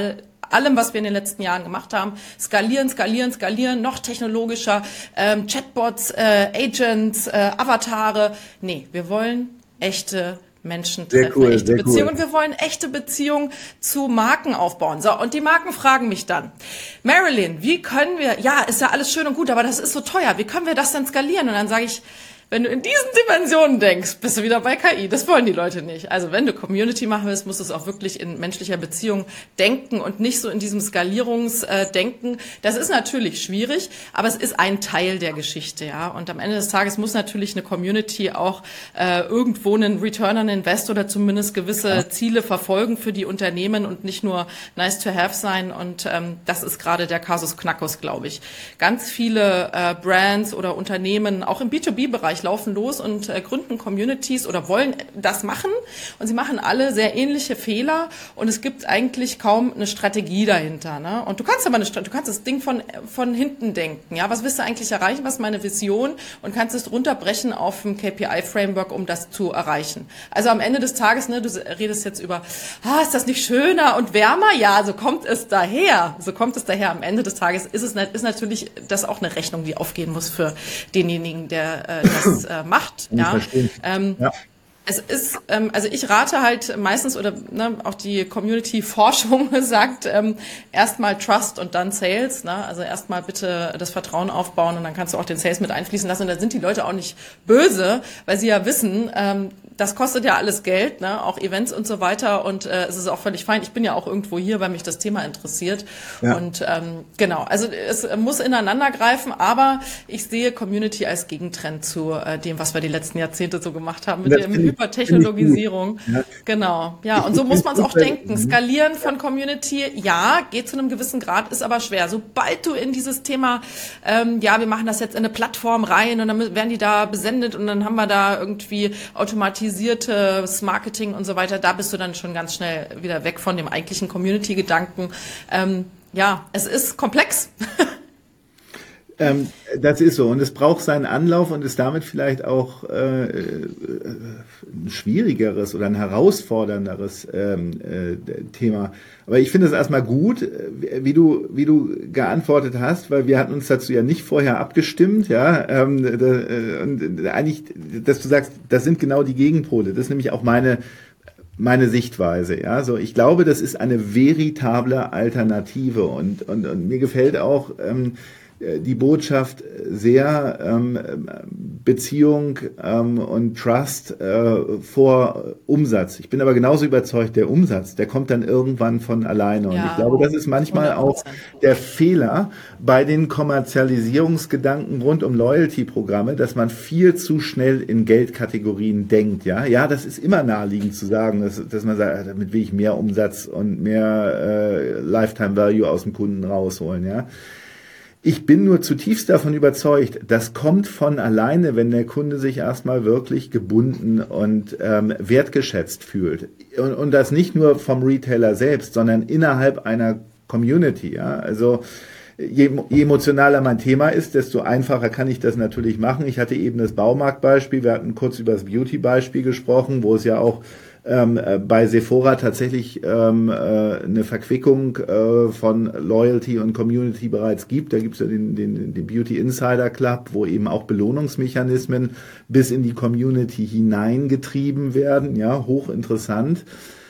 allem, was wir in den letzten Jahren gemacht haben. Skalieren, noch technologischer, Chatbots, Agents, Avatare. Nee, wir wollen echte Menschen treffen, echte Beziehungen. Und wir wollen echte Beziehungen zu Marken aufbauen. So, und die Marken fragen mich dann, Marilyn, wie können wir, ja, ist ja alles schön und gut, aber das ist so teuer, wie können wir das denn skalieren? Und dann sage ich, wenn du in diesen Dimensionen denkst, bist du wieder bei KI. Das wollen die Leute nicht. Also wenn du Community machen willst, musst du es auch wirklich in menschlicher Beziehung denken und nicht so in diesem Skalierungsdenken. Das ist natürlich schwierig, aber es ist ein Teil der Geschichte, ja. Und am Ende des Tages muss natürlich eine Community auch irgendwo einen Return on Invest oder zumindest gewisse Ziele verfolgen für die Unternehmen und nicht nur nice to have sein. Und das ist gerade der Kasus Knackus, glaube ich. Ganz viele Brands oder Unternehmen, auch im B2B-Bereich, laufen los und gründen Communities oder wollen das machen. Und sie machen alle sehr ähnliche Fehler und es gibt eigentlich kaum eine Strategie dahinter. Ne? Und du kannst aber du kannst das Ding von hinten denken. Ja, was willst du eigentlich erreichen? Was ist meine Vision? Und kannst es runterbrechen auf ein KPI-Framework, um das zu erreichen. Also am Ende des Tages, ne, du redest jetzt über, ist das nicht schöner und wärmer? Ja, so kommt es daher. Am Ende des Tages ist natürlich das auch eine Rechnung, die aufgehen muss für denjenigen, der das macht. Ja. Es ist, also ich rate halt meistens oder auch die Community-Forschung sagt erstmal Trust und dann Sales. Ne? Also erstmal bitte das Vertrauen aufbauen und dann kannst du auch den Sales mit einfließen lassen. Und da sind die Leute auch nicht böse, weil sie ja wissen, das kostet ja alles Geld, ne? Auch Events und so weiter. Und es ist auch völlig fein. Ich bin ja auch irgendwo hier, weil mich das Thema interessiert. Ja. Und genau, also es muss ineinander greifen, aber ich sehe Community als Gegentrend zu dem, was wir die letzten Jahrzehnte so gemacht haben mit der Hypertechnologisierung. Ja. Genau, ja, und so muss man es auch denken. Skalieren von Community, ja, geht zu einem gewissen Grad, ist aber schwer. Sobald du in dieses Thema, wir machen das jetzt in eine Plattform rein und dann werden die da besendet und dann haben wir da irgendwie automatisiertes Marketing und so weiter, da bist du dann schon ganz schnell wieder weg von dem eigentlichen Community-Gedanken. Es ist komplex. Das ist so und es braucht seinen Anlauf und ist damit vielleicht auch ein schwierigeres oder ein herausfordernderes Thema. Aber ich finde es erstmal gut, wie du geantwortet hast, weil wir hatten uns dazu ja nicht vorher abgestimmt, ja, und eigentlich, dass du sagst, das sind genau die Gegenpole. Das ist nämlich auch meine Sichtweise, ja, so ich glaube, das ist eine veritable Alternative und mir gefällt auch die Botschaft sehr, Beziehung und Trust vor Umsatz. Ich bin aber genauso überzeugt, der Umsatz, der kommt dann irgendwann von alleine. Und ich glaube, das ist manchmal 100%. Auch der Fehler bei den Kommerzialisierungsgedanken rund um Loyalty-Programme, dass man viel zu schnell in Geldkategorien denkt. Ja, das ist immer naheliegend zu sagen, dass man sagt, damit will ich mehr Umsatz und mehr Lifetime Value aus dem Kunden rausholen, ja. Ich bin nur zutiefst davon überzeugt, das kommt von alleine, wenn der Kunde sich erstmal wirklich gebunden und wertgeschätzt fühlt. Und das nicht nur vom Retailer selbst, sondern innerhalb einer Community. Ja? Also je emotionaler mein Thema ist, desto einfacher kann ich das natürlich machen. Ich hatte eben das Baumarktbeispiel, wir hatten kurz über das Beauty-Beispiel gesprochen, wo es ja auch bei Sephora tatsächlich eine Verquickung von Loyalty und Community bereits gibt. Da gibt es ja den Beauty Insider Club, wo eben auch Belohnungsmechanismen bis in die Community hineingetrieben werden. Ja, hochinteressant.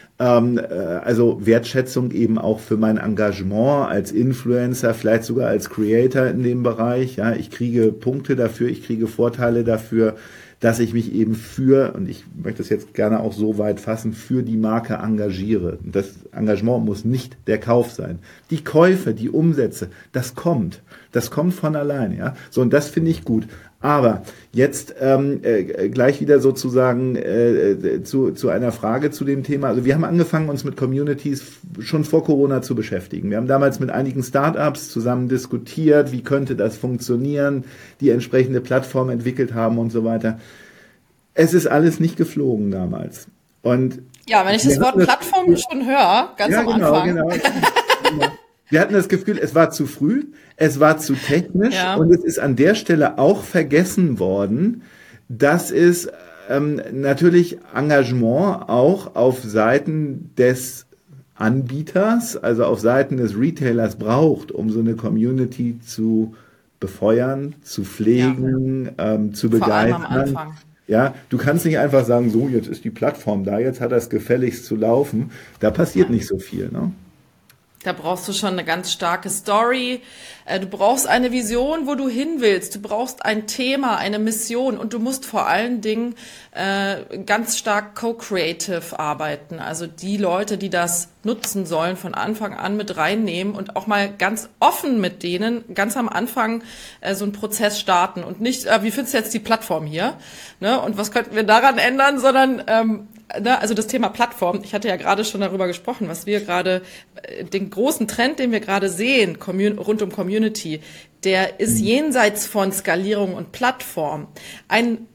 Also Wertschätzung eben auch für mein Engagement als Influencer, vielleicht sogar als Creator in dem Bereich. Ja, ich kriege Punkte dafür, ich kriege Vorteile dafür, dass ich mich eben und ich möchte es jetzt gerne auch so weit fassen, für die Marke engagiere. Das Engagement muss nicht der Kauf sein. Die Käufe, die Umsätze, das kommt von allein, ja. So, und das finde ich gut. Aber jetzt gleich wieder sozusagen zu einer Frage zu dem Thema. Also wir haben angefangen, uns mit Communities schon vor Corona zu beschäftigen. Wir haben damals mit einigen Startups zusammen diskutiert, wie könnte das funktionieren, die entsprechende Plattform entwickelt haben und so weiter. Es ist alles nicht geflogen damals. Und ja, wenn ich das Wort Plattform schon höre, ganz am Anfang. Genau. Wir hatten das Gefühl, es war zu früh, es war zu technisch und es ist an der Stelle auch vergessen worden, dass es natürlich Engagement auch auf Seiten des Anbieters, also auf Seiten des Retailers braucht, um so eine Community zu befeuern, zu pflegen, zu begeistern. Vor allem am Anfang. Ja, du kannst nicht einfach sagen, so, jetzt ist die Plattform da, jetzt hat das gefälligst zu laufen. Da passiert nicht so viel, ne? Da brauchst du schon eine ganz starke Story. Du brauchst eine Vision, wo du hin willst. Du brauchst ein Thema, eine Mission und du musst vor allen Dingen ganz stark co-creative arbeiten. Also die Leute, die das nutzen sollen, von Anfang an mit reinnehmen und auch mal ganz offen mit denen ganz am Anfang so einen Prozess starten und nicht, wie findest du jetzt die Plattform hier? Ne? Und was könnten wir daran ändern, sondern also das Thema Plattform, ich hatte ja gerade schon darüber gesprochen, was wir gerade, den großen Trend, den wir gerade sehen, rund um Community, der ist jenseits von Skalierung und Plattform. Ein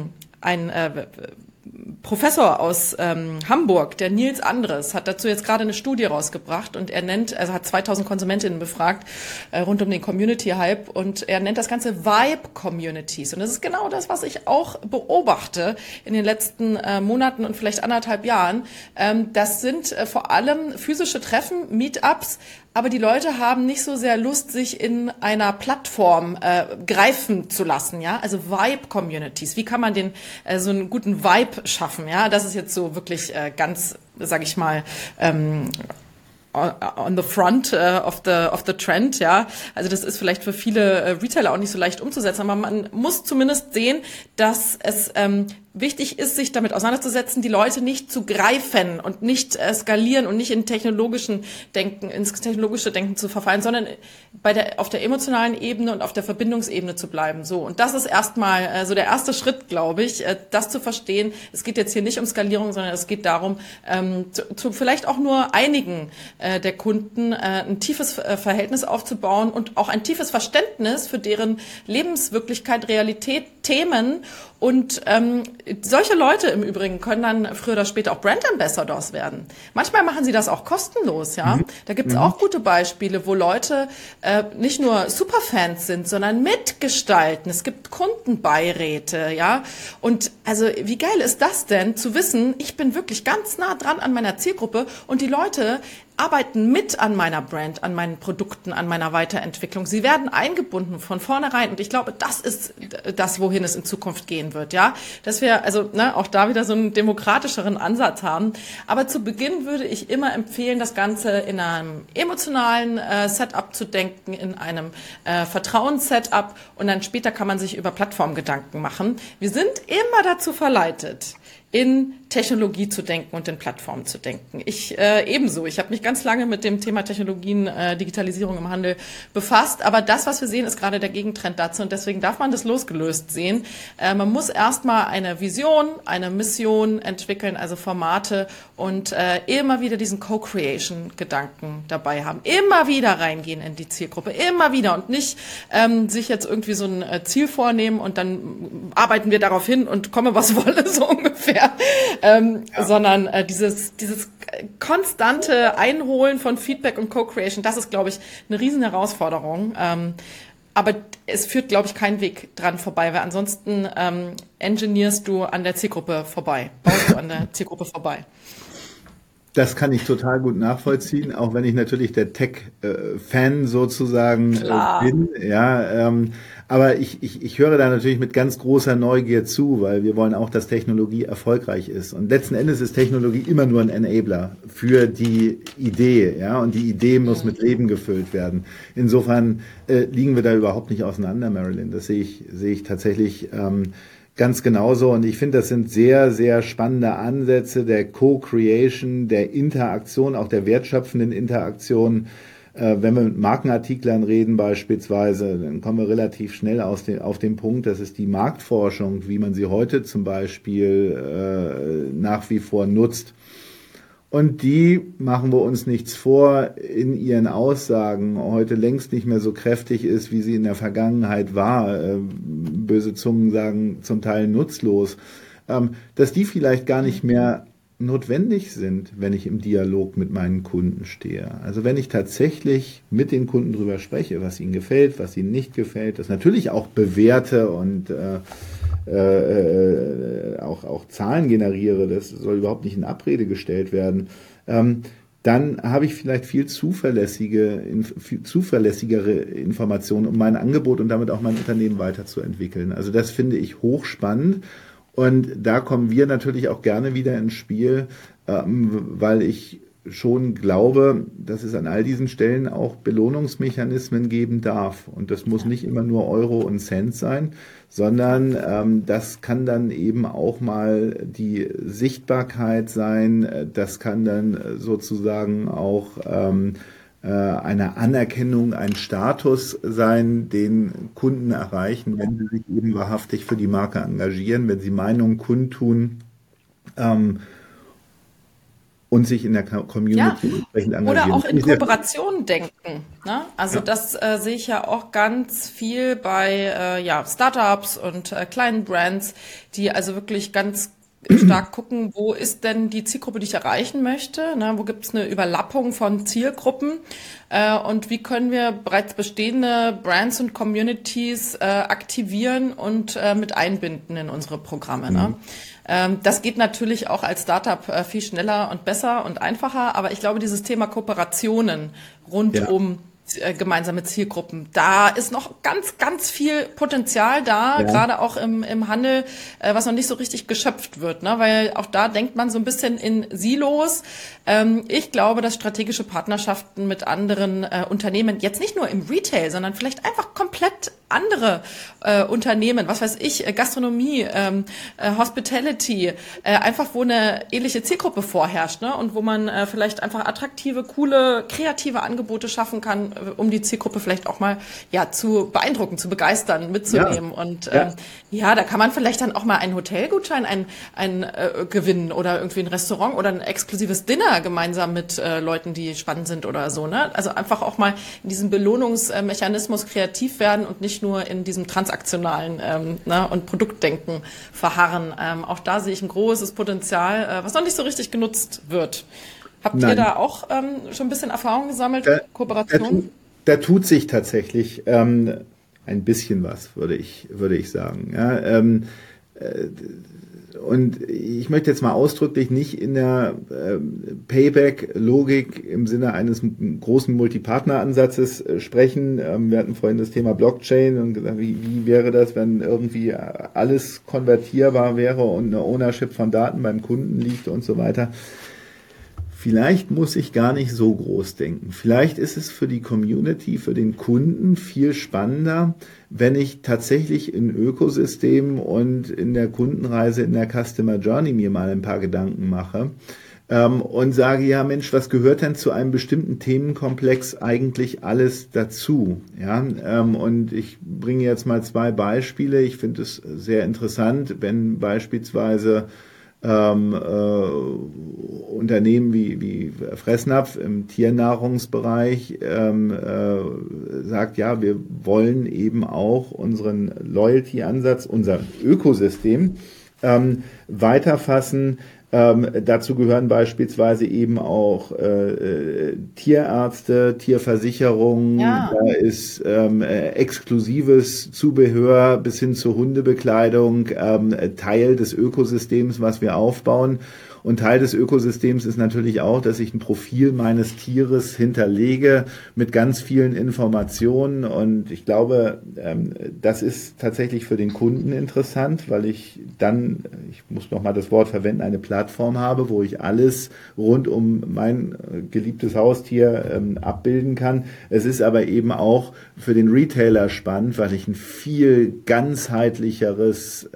Professor aus Hamburg, der Nils Andres, hat dazu jetzt gerade eine Studie rausgebracht und er hat 2000 Konsumentinnen befragt rund um den Community-Hype und er nennt das Ganze Vibe-Communities. Und das ist genau das, was ich auch beobachte in den letzten Monaten und vielleicht 1,5 Jahren. Das sind vor allem physische Treffen, Meetups, aber die Leute haben nicht so sehr Lust, sich in einer Plattform greifen zu lassen, ja. Also Vibe-Communities. Wie kann man den so einen guten Vibe schaffen, ja? Das ist jetzt so wirklich ganz, sag ich mal, on the front of the trend, ja. Also das ist vielleicht für viele Retailer auch nicht so leicht umzusetzen, aber man muss zumindest sehen, dass es wichtig ist, sich damit auseinanderzusetzen, die Leute nicht zu greifen und nicht skalieren und nicht ins technologische Denken zu verfallen, sondern auf der emotionalen Ebene und auf der Verbindungsebene zu bleiben. So. Und das ist erstmal so der erste Schritt, glaube ich, das zu verstehen. Es geht jetzt hier nicht um Skalierung, sondern es geht darum, zu vielleicht auch nur einigen der Kunden ein tiefes Verhältnis aufzubauen und auch ein tiefes Verständnis für deren Lebenswirklichkeit, Realität, Themen. Und solche Leute im Übrigen können dann früher oder später auch Brand Ambassadors werden. Manchmal machen sie das auch kostenlos, ja. Da gibt's auch gute Beispiele, wo Leute nicht nur Superfans sind, sondern mitgestalten. Es gibt Kundenbeiräte, ja. Und also wie geil ist das denn, zu wissen, ich bin wirklich ganz nah dran an meiner Zielgruppe und die Leute arbeiten mit an meiner Brand, an meinen Produkten, an meiner Weiterentwicklung. Sie werden eingebunden von vornherein und ich glaube, das ist das, wohin es in Zukunft gehen wird, ja. Dass wir also auch da wieder so einen demokratischeren Ansatz haben. Aber zu Beginn würde ich immer empfehlen, das Ganze in einem emotionalen Setup zu denken, in einem Vertrauens-Setup und dann später kann man sich über Plattformgedanken machen. Wir sind immer dazu verleitet, in Technologie zu denken und in Plattformen zu denken. Ich ebenso. Ich habe mich ganz lange mit dem Thema Technologien, Digitalisierung im Handel befasst. Aber das, was wir sehen, ist gerade der Gegentrend dazu. Und deswegen darf man das losgelöst sehen. Man muss erstmal eine Vision, eine Mission entwickeln, also Formate und immer wieder diesen Co-Creation-Gedanken dabei haben. Immer wieder reingehen in die Zielgruppe. Immer wieder und nicht sich jetzt irgendwie so ein Ziel vornehmen und dann arbeiten wir darauf hin und komme, was wolle, so ungefähr. Sondern dieses konstante Einholen von Feedback und Co-Creation, das ist, glaube ich, eine riesen Herausforderung. Aber es führt, glaube ich, kein Weg dran vorbei, weil ansonsten engineerst du an der Zielgruppe vorbei, baust du an der Zielgruppe vorbei. Das kann ich total gut nachvollziehen, auch wenn ich natürlich der Tech-Fan sozusagen bin. Ja, aber ich höre da natürlich mit ganz großer Neugier zu, weil wir wollen auch, dass Technologie erfolgreich ist. Und letzten Endes ist Technologie immer nur ein Enabler für die Idee, ja. Und die Idee muss mit Leben gefüllt werden. Insofern liegen wir da überhaupt nicht auseinander, Marilyn. Das sehe ich tatsächlich ganz genauso. Und ich finde, das sind sehr, sehr spannende Ansätze der Co-Creation, der Interaktion, auch der wertschöpfenden Interaktion. Wenn wir mit Markenartiklern reden beispielsweise, dann kommen wir relativ schnell auf den Punkt, das ist die Marktforschung, wie man sie heute zum Beispiel nach wie vor nutzt. Und die, machen wir uns nichts vor, in ihren Aussagen heute längst nicht mehr so kräftig ist, wie sie in der Vergangenheit war. Böse Zungen sagen zum Teil nutzlos. Dass die vielleicht gar nicht mehr notwendig sind, wenn ich im Dialog mit meinen Kunden stehe. Also wenn ich tatsächlich mit den Kunden drüber spreche, was ihnen gefällt, was ihnen nicht gefällt, das natürlich auch bewerte und auch Zahlen generiere, das soll überhaupt nicht in Abrede gestellt werden, dann habe ich vielleicht viel zuverlässigere Informationen, um mein Angebot und damit auch mein Unternehmen weiterzuentwickeln. Also das finde ich hochspannend. Und da kommen wir natürlich auch gerne wieder ins Spiel, weil ich schon glaube, dass es an all diesen Stellen auch Belohnungsmechanismen geben darf. Und das muss nicht immer nur Euro und Cent sein, sondern das kann dann eben auch mal die Sichtbarkeit sein. Das kann dann sozusagen auch eine Anerkennung, ein Status sein, den Kunden erreichen, wenn sie sich eben wahrhaftig für die Marke engagieren, wenn sie Meinungen kundtun, und sich in der Community entsprechend engagieren. Oder auch in Kooperationen denken. Ne? Also das sehe ich ja auch ganz viel bei Startups und kleinen Brands, die also wirklich ganz stark gucken, wo ist denn die Zielgruppe, die ich erreichen möchte, ne? Wo gibt es eine Überlappung von Zielgruppen und wie können wir bereits bestehende Brands und Communities aktivieren und mit einbinden in unsere Programme. Ne? Das geht natürlich auch als Startup viel schneller und besser und einfacher, aber ich glaube, dieses Thema Kooperationen rund um gemeinsame Zielgruppen, da ist noch ganz, ganz viel Potenzial da, gerade auch im Handel, was noch nicht so richtig geschöpft wird, ne? Weil auch da denkt man so ein bisschen in Silos. Ich glaube, dass strategische Partnerschaften mit anderen Unternehmen, jetzt nicht nur im Retail, sondern vielleicht einfach komplett andere Unternehmen, was weiß ich, Gastronomie, Hospitality, einfach wo eine ähnliche Zielgruppe vorherrscht, ne? Und wo man vielleicht einfach attraktive, coole, kreative Angebote schaffen kann, um die Zielgruppe vielleicht auch mal zu beeindrucken, zu begeistern, mitzunehmen. Und da kann man vielleicht dann auch mal einen Hotelgutschein gewinnen oder irgendwie ein Restaurant oder ein exklusives Dinner gemeinsam mit Leuten, die spannend sind oder so, ne? Also einfach auch mal in diesem Belohnungsmechanismus kreativ werden und nicht nur in diesem transaktionalen und Produktdenken verharren. Auch da sehe ich ein großes Potenzial, was noch nicht so richtig genutzt wird. Habt ihr da auch schon ein bisschen Erfahrung gesammelt? Kooperation? Da tut sich tatsächlich ein bisschen was, würde ich sagen. Ja, und ich möchte jetzt mal ausdrücklich nicht in der Payback-Logik im Sinne eines großen Multipartner-Ansatzes sprechen. Wir hatten vorhin das Thema Blockchain und gesagt, wie wäre das, wenn irgendwie alles konvertierbar wäre und eine Ownership von Daten beim Kunden liegt und so weiter. Vielleicht muss ich gar nicht so groß denken. Vielleicht ist es für die Community, für den Kunden viel spannender, wenn ich tatsächlich in Ökosystemen und in der Kundenreise, in der Customer Journey mir mal ein paar Gedanken mache und sage, ja Mensch, was gehört denn zu einem bestimmten Themenkomplex eigentlich alles dazu? Ja, und ich bringe jetzt mal 2 Beispiele. Ich finde es sehr interessant, wenn beispielsweise Unternehmen wie Fressnapf im Tiernahrungsbereich sagt, ja, wir wollen eben auch unseren Loyalty-Ansatz, unser Ökosystem weiterfassen. Dazu gehören beispielsweise eben auch Tierärzte, Tierversicherungen, da ist exklusives Zubehör bis hin zur Hundebekleidung Teil des Ökosystems, was wir aufbauen. Und Teil des Ökosystems ist natürlich auch, dass ich ein Profil meines Tieres hinterlege mit ganz vielen Informationen. Und ich glaube, das ist tatsächlich für den Kunden interessant, weil ich muss noch mal das Wort verwenden, eine Plattform habe, wo ich alles rund um mein geliebtes Haustier abbilden kann. Es ist aber eben auch für den Retailer spannend, weil ich eine viel ganzheitlichere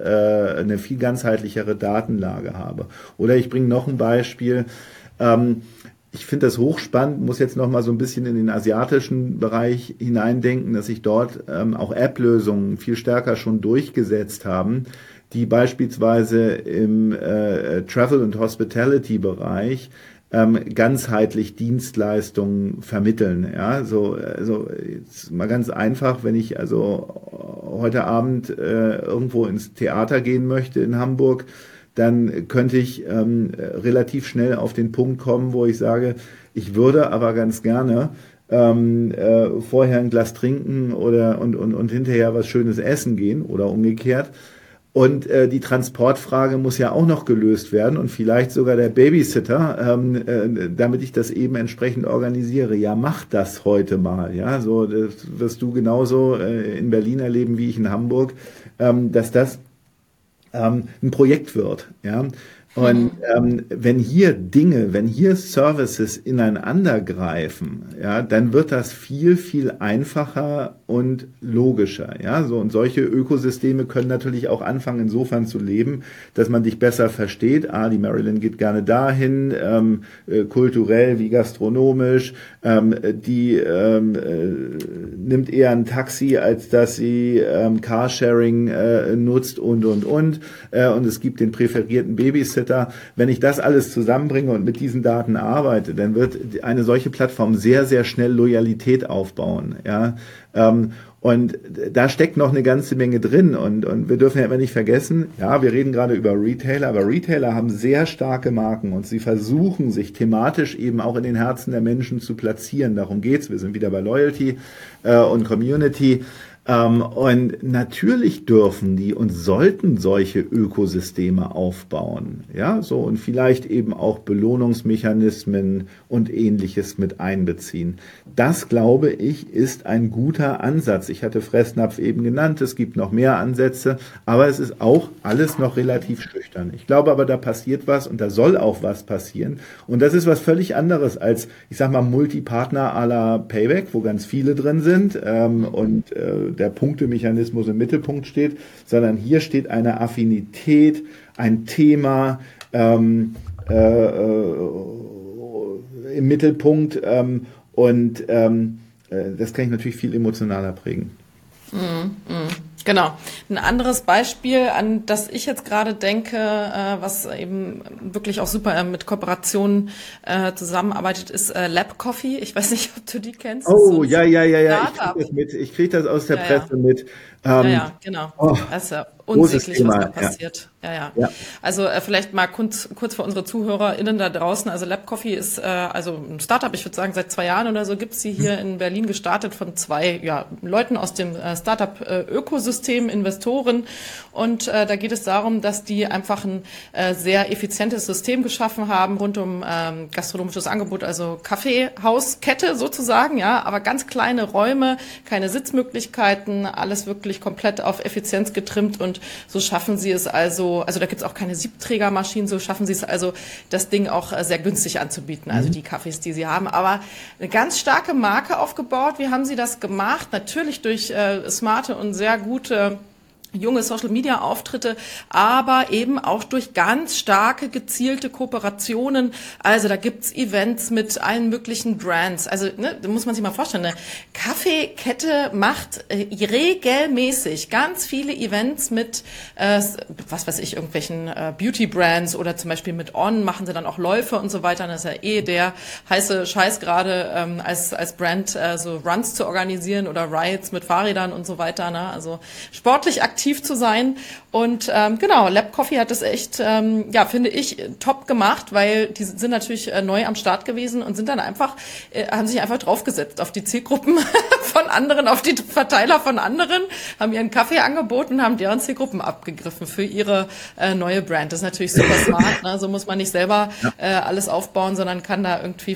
Datenlage habe. Oder ich bringe noch ein Beispiel. Ich finde das hochspannend, muss jetzt noch mal so ein bisschen in den asiatischen Bereich hineindenken, dass sich dort auch App-Lösungen viel stärker schon durchgesetzt haben, die beispielsweise im Travel- und Hospitality-Bereich ganzheitlich Dienstleistungen vermitteln. Ja, also jetzt mal ganz einfach, wenn ich also heute Abend irgendwo ins Theater gehen möchte in Hamburg, dann könnte ich relativ schnell auf den Punkt kommen, wo ich sage, ich würde aber ganz gerne vorher ein Glas trinken und hinterher was Schönes essen gehen oder umgekehrt. Und die Transportfrage muss ja auch noch gelöst werden und vielleicht sogar der Babysitter, damit ich das eben entsprechend organisiere. Ja, mach das heute mal. Ja, so das wirst du genauso in Berlin erleben wie ich in Hamburg, dass das ein Projekt wird. Ja. Und wenn hier Services ineinander greifen, ja, dann wird das viel, viel einfacher und logischer. Ja, so, und solche Ökosysteme können natürlich auch anfangen, insofern zu leben, dass man dich besser versteht. Die Marilyn geht gerne dahin, kulturell wie gastronomisch, die nimmt eher ein Taxi, als dass sie Carsharing nutzt und. Und es gibt den präferierten Babysitter. Wenn ich das alles zusammenbringe und mit diesen Daten arbeite, dann wird eine solche Plattform sehr, sehr schnell Loyalität aufbauen. Ja, und da steckt noch eine ganze Menge drin. Und wir dürfen ja immer nicht vergessen, ja, wir reden gerade über Retailer, aber Retailer haben sehr starke Marken und sie versuchen, sich thematisch eben auch in den Herzen der Menschen zu platzieren. Darum geht's. Wir sind wieder bei Loyalty und Community. Und natürlich dürfen die und sollten solche Ökosysteme aufbauen, ja, so, und vielleicht eben auch Belohnungsmechanismen und Ähnliches mit einbeziehen. Das, glaube ich, ist ein guter Ansatz. Ich hatte Fressnapf eben genannt, es gibt noch mehr Ansätze, aber es ist auch alles noch relativ schüchtern. Ich glaube aber, da passiert was und da soll auch was passieren. Und das ist was völlig anderes als, ich sag mal, Multipartner à la Payback, wo ganz viele drin sind, und der Punktemechanismus im Mittelpunkt steht, sondern hier steht eine Affinität, ein Thema im Mittelpunkt, und das kann ich natürlich viel emotionaler prägen. Genau. Ein anderes Beispiel, an das ich jetzt gerade denke, was eben wirklich auch super mit Kooperationen zusammenarbeitet, ist Lab Coffee. Ich weiß nicht, ob du die kennst. Oh, so ja. Ich kriege das aus der Presse mit. Ja, genau. Also unsäglich, was da passiert. Ja. Also vielleicht mal kurz für unsere ZuhörerInnen da draußen. Also Lab Coffee ist also ein Startup, ich würde sagen seit 2 Jahren oder so gibt's sie hier in Berlin, gestartet von 2 Leuten aus dem Startup-Ökosystem, Investoren. Und da geht es darum, dass die einfach ein sehr effizientes System geschaffen haben rund um gastronomisches Angebot, also Kaffeehauskette sozusagen, ja, aber ganz kleine Räume, keine Sitzmöglichkeiten, alles wirklich komplett auf Effizienz getrimmt, und so schaffen sie es also da gibt's auch keine Siebträgermaschinen, so schaffen sie es also, das Ding auch sehr günstig anzubieten, also die Kaffees, die sie haben, aber eine ganz starke Marke aufgebaut. Wie haben sie das gemacht? Natürlich durch smarte und sehr gute junge Social-Media-Auftritte, aber eben auch durch ganz starke, gezielte Kooperationen. Also da gibt's Events mit allen möglichen Brands. Also da muss man sich mal vorstellen, eine Kaffeekette macht regelmäßig ganz viele Events mit, was weiß ich, irgendwelchen Beauty-Brands, oder zum Beispiel mit On machen sie dann auch Läufe und so weiter. Das ist ja der heiße Scheiß gerade, als Brand so Runs zu organisieren oder Rides mit Fahrrädern und so weiter. Ne? Also sportlich aktiv zu sein. Und genau, Lab Coffee hat das echt, finde ich, top gemacht, weil die sind natürlich neu am Start gewesen und sind dann haben sich einfach draufgesetzt auf die Zielgruppen von anderen, auf die Verteiler von anderen, haben ihren Kaffee angeboten, haben deren Zielgruppen abgegriffen für ihre neue Brand. Das ist natürlich super smart, ne? So muss man nicht selber alles aufbauen, sondern kann da irgendwie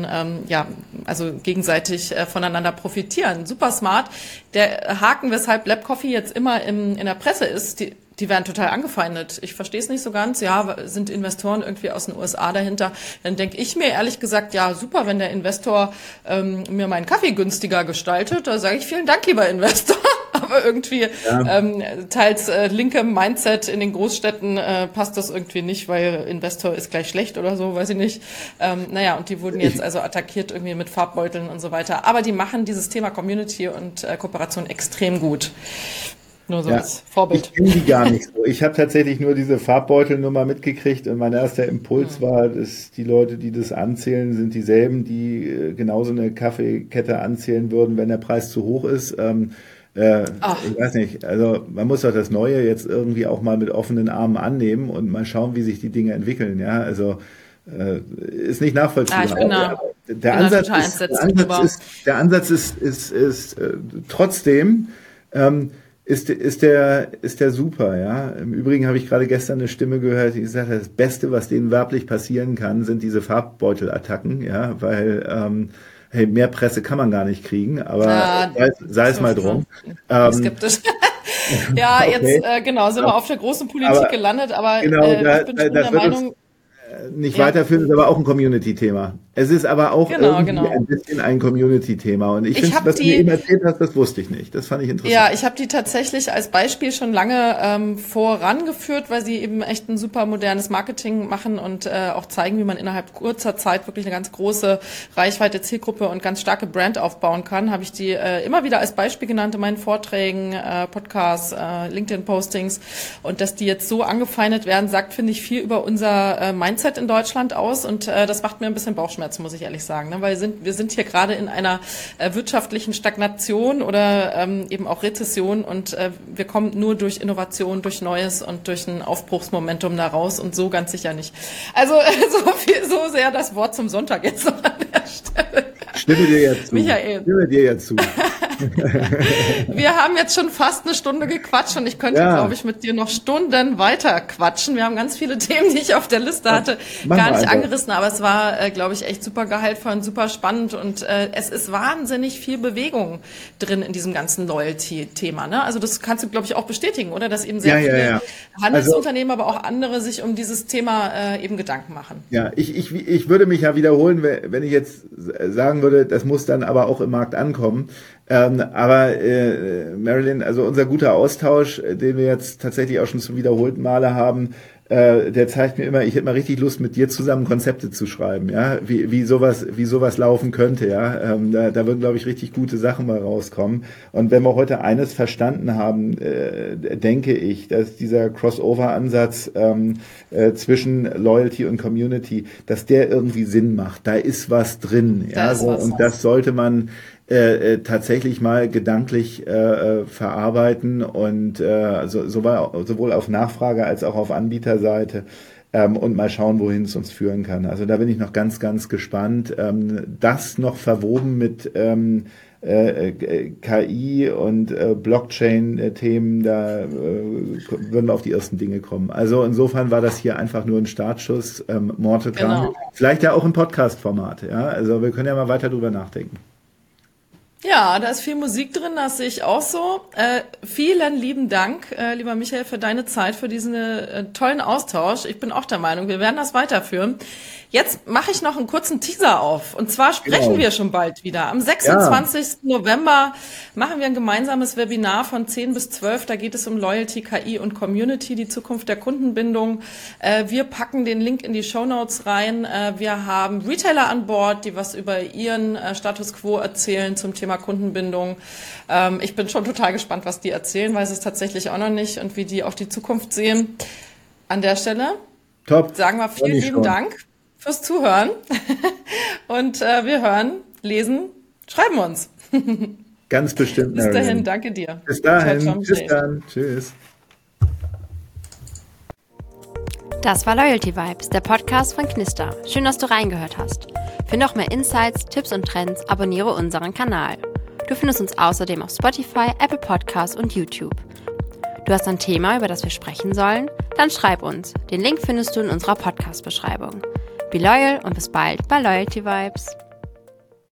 also gegenseitig voneinander profitieren. Super smart. Der Haken, weshalb Lab Coffee jetzt immer in der Presse ist, die werden total angefeindet. Ich verstehe es nicht so ganz. Ja, sind Investoren irgendwie aus den USA dahinter? Dann denke ich mir ehrlich gesagt, ja super, wenn der Investor mir meinen Kaffee günstiger gestaltet, da sage ich vielen Dank, lieber Investor. Aber irgendwie teils linke Mindset in den Großstädten passt das irgendwie nicht, weil Investor ist gleich schlecht oder so, weiß ich nicht. Und die wurden jetzt also attackiert irgendwie mit Farbbeuteln und so weiter. Aber die machen dieses Thema Community und Kooperation extrem gut. Nur so als Vorbild. Ich kenne die gar nicht so. Ich habe tatsächlich nur diese Farbbeutelnummer mitgekriegt, und mein erster Impuls war, dass die Leute, die das anzählen, sind dieselben, die genauso eine Kaffeekette anzählen würden, wenn der Preis zu hoch ist. Ich weiß nicht, also man muss doch das Neue jetzt irgendwie auch mal mit offenen Armen annehmen und mal schauen, wie sich die Dinge entwickeln. Ja, also ist nicht nachvollziehbar. Der Ansatz ist trotzdem ist der super, ja. Im Übrigen habe ich gerade gestern eine Stimme gehört, die gesagt hat, das Beste, was denen werblich passieren kann, sind diese Farbbeutelattacken, ja, weil hey, mehr Presse kann man gar nicht kriegen, aber sei es mal drum. Skeptisch. Ja, okay. Jetzt genau, sind wir auf der großen Politik gelandet, aber genau, ich bin schon der Meinung, nicht weiterführen, ist aber auch ein Community-Thema. Es ist aber auch ein bisschen ein Community-Thema. Und ich finde, was du mir eben erzählt hast, das wusste ich nicht. Das fand ich interessant. Ja, ich habe die tatsächlich als Beispiel schon lange vorangeführt, weil sie eben echt ein super modernes Marketing machen und auch zeigen, wie man innerhalb kurzer Zeit wirklich eine ganz große Reichweite, Zielgruppe und ganz starke Brand aufbauen kann. Habe ich die immer wieder als Beispiel genannt in meinen Vorträgen, Podcasts, LinkedIn-Postings. Und dass die jetzt so angefeindet werden, sagt, finde ich, viel über unser Mindset in Deutschland aus. Und das macht mir ein bisschen Bauchschmerzen, muss ich ehrlich sagen, ne? Weil wir sind hier gerade in einer wirtschaftlichen Stagnation oder eben auch Rezession und wir kommen nur durch Innovation, durch Neues und durch ein Aufbruchsmomentum da raus und so ganz sicher nicht. Also so sehr das Wort zum Sonntag jetzt noch an der Stelle. Stimme dir jetzt zu. Michael. Stimme dir jetzt zu. Wir haben jetzt schon fast eine Stunde gequatscht und ich könnte, glaube ich, mit dir noch Stunden weiter quatschen. Wir haben ganz viele Themen, die ich auf der Liste hatte, gar nicht angerissen, aber es war, glaube ich, echt super gehaltvoll und super spannend und es ist wahnsinnig viel Bewegung drin in diesem ganzen Loyalty-Thema. Ne? Also das kannst du, glaube ich, auch bestätigen, oder? Dass eben sehr viele Handelsunternehmen, aber auch andere sich um dieses Thema eben Gedanken machen. Ja, ich würde mich ja wiederholen, wenn ich jetzt sagen würde, das muss dann aber auch im Markt ankommen. Aber Marilyn, also unser guter Austausch, den wir jetzt tatsächlich auch schon zum wiederholten Male haben, der zeigt mir immer, ich hätte mal richtig Lust, mit dir zusammen Konzepte zu schreiben, ja, wie sowas laufen könnte, ja. Da würden, glaube ich, richtig gute Sachen mal rauskommen. Und wenn wir heute eines verstanden haben, denke ich, dass dieser Crossover-Ansatz zwischen Loyalty und Community, dass der irgendwie Sinn macht. Da ist was drin, ja. Und das sollte man tatsächlich mal gedanklich verarbeiten und sowohl auf Nachfrage als auch auf Anbieterseite und mal schauen, wohin es uns führen kann. Also da bin ich noch ganz, ganz gespannt. Das noch verwoben mit KI und Blockchain-Themen, da würden wir auf die ersten Dinge kommen. Also insofern war das hier einfach nur ein Startschuss, more to come. Genau. Vielleicht ja auch ein Podcast-Format. Ja? Also wir können ja mal weiter drüber nachdenken. Ja, da ist viel Musik drin, das sehe ich auch so. Vielen lieben Dank, lieber Michael, für deine Zeit, für diesen tollen Austausch. Ich bin auch der Meinung, wir werden das weiterführen. Jetzt mache ich noch einen kurzen Teaser auf. Und zwar sprechen wir schon bald wieder. Am 26. November machen wir ein gemeinsames Webinar von 10 bis 12. Da geht es um Loyalty, KI und Community, die Zukunft der Kundenbindung. Wir packen den Link in die Shownotes rein. Wir haben Retailer an Bord, die was über ihren Status Quo erzählen zum Thema Kundenbindung. Ich bin schon total gespannt, was die erzählen, weiß es tatsächlich auch noch nicht und wie die auch die Zukunft sehen. An der Stelle sagen wir vielen lieben Dank fürs Zuhören und wir hören, lesen, schreiben uns. Ganz bestimmt. Bis dahin, danke dir. Bis dahin, ciao, bis dann. Tschüss. Das war Loyalty Vibes, der Podcast von Knister. Schön, dass du reingehört hast. Für noch mehr Insights, Tipps und Trends abonniere unseren Kanal. Du findest uns außerdem auf Spotify, Apple Podcasts und YouTube. Du hast ein Thema, über das wir sprechen sollen? Dann schreib uns. Den Link findest du in unserer Podcast-Beschreibung. Be loyal und bis bald bei Loyalty Vibes.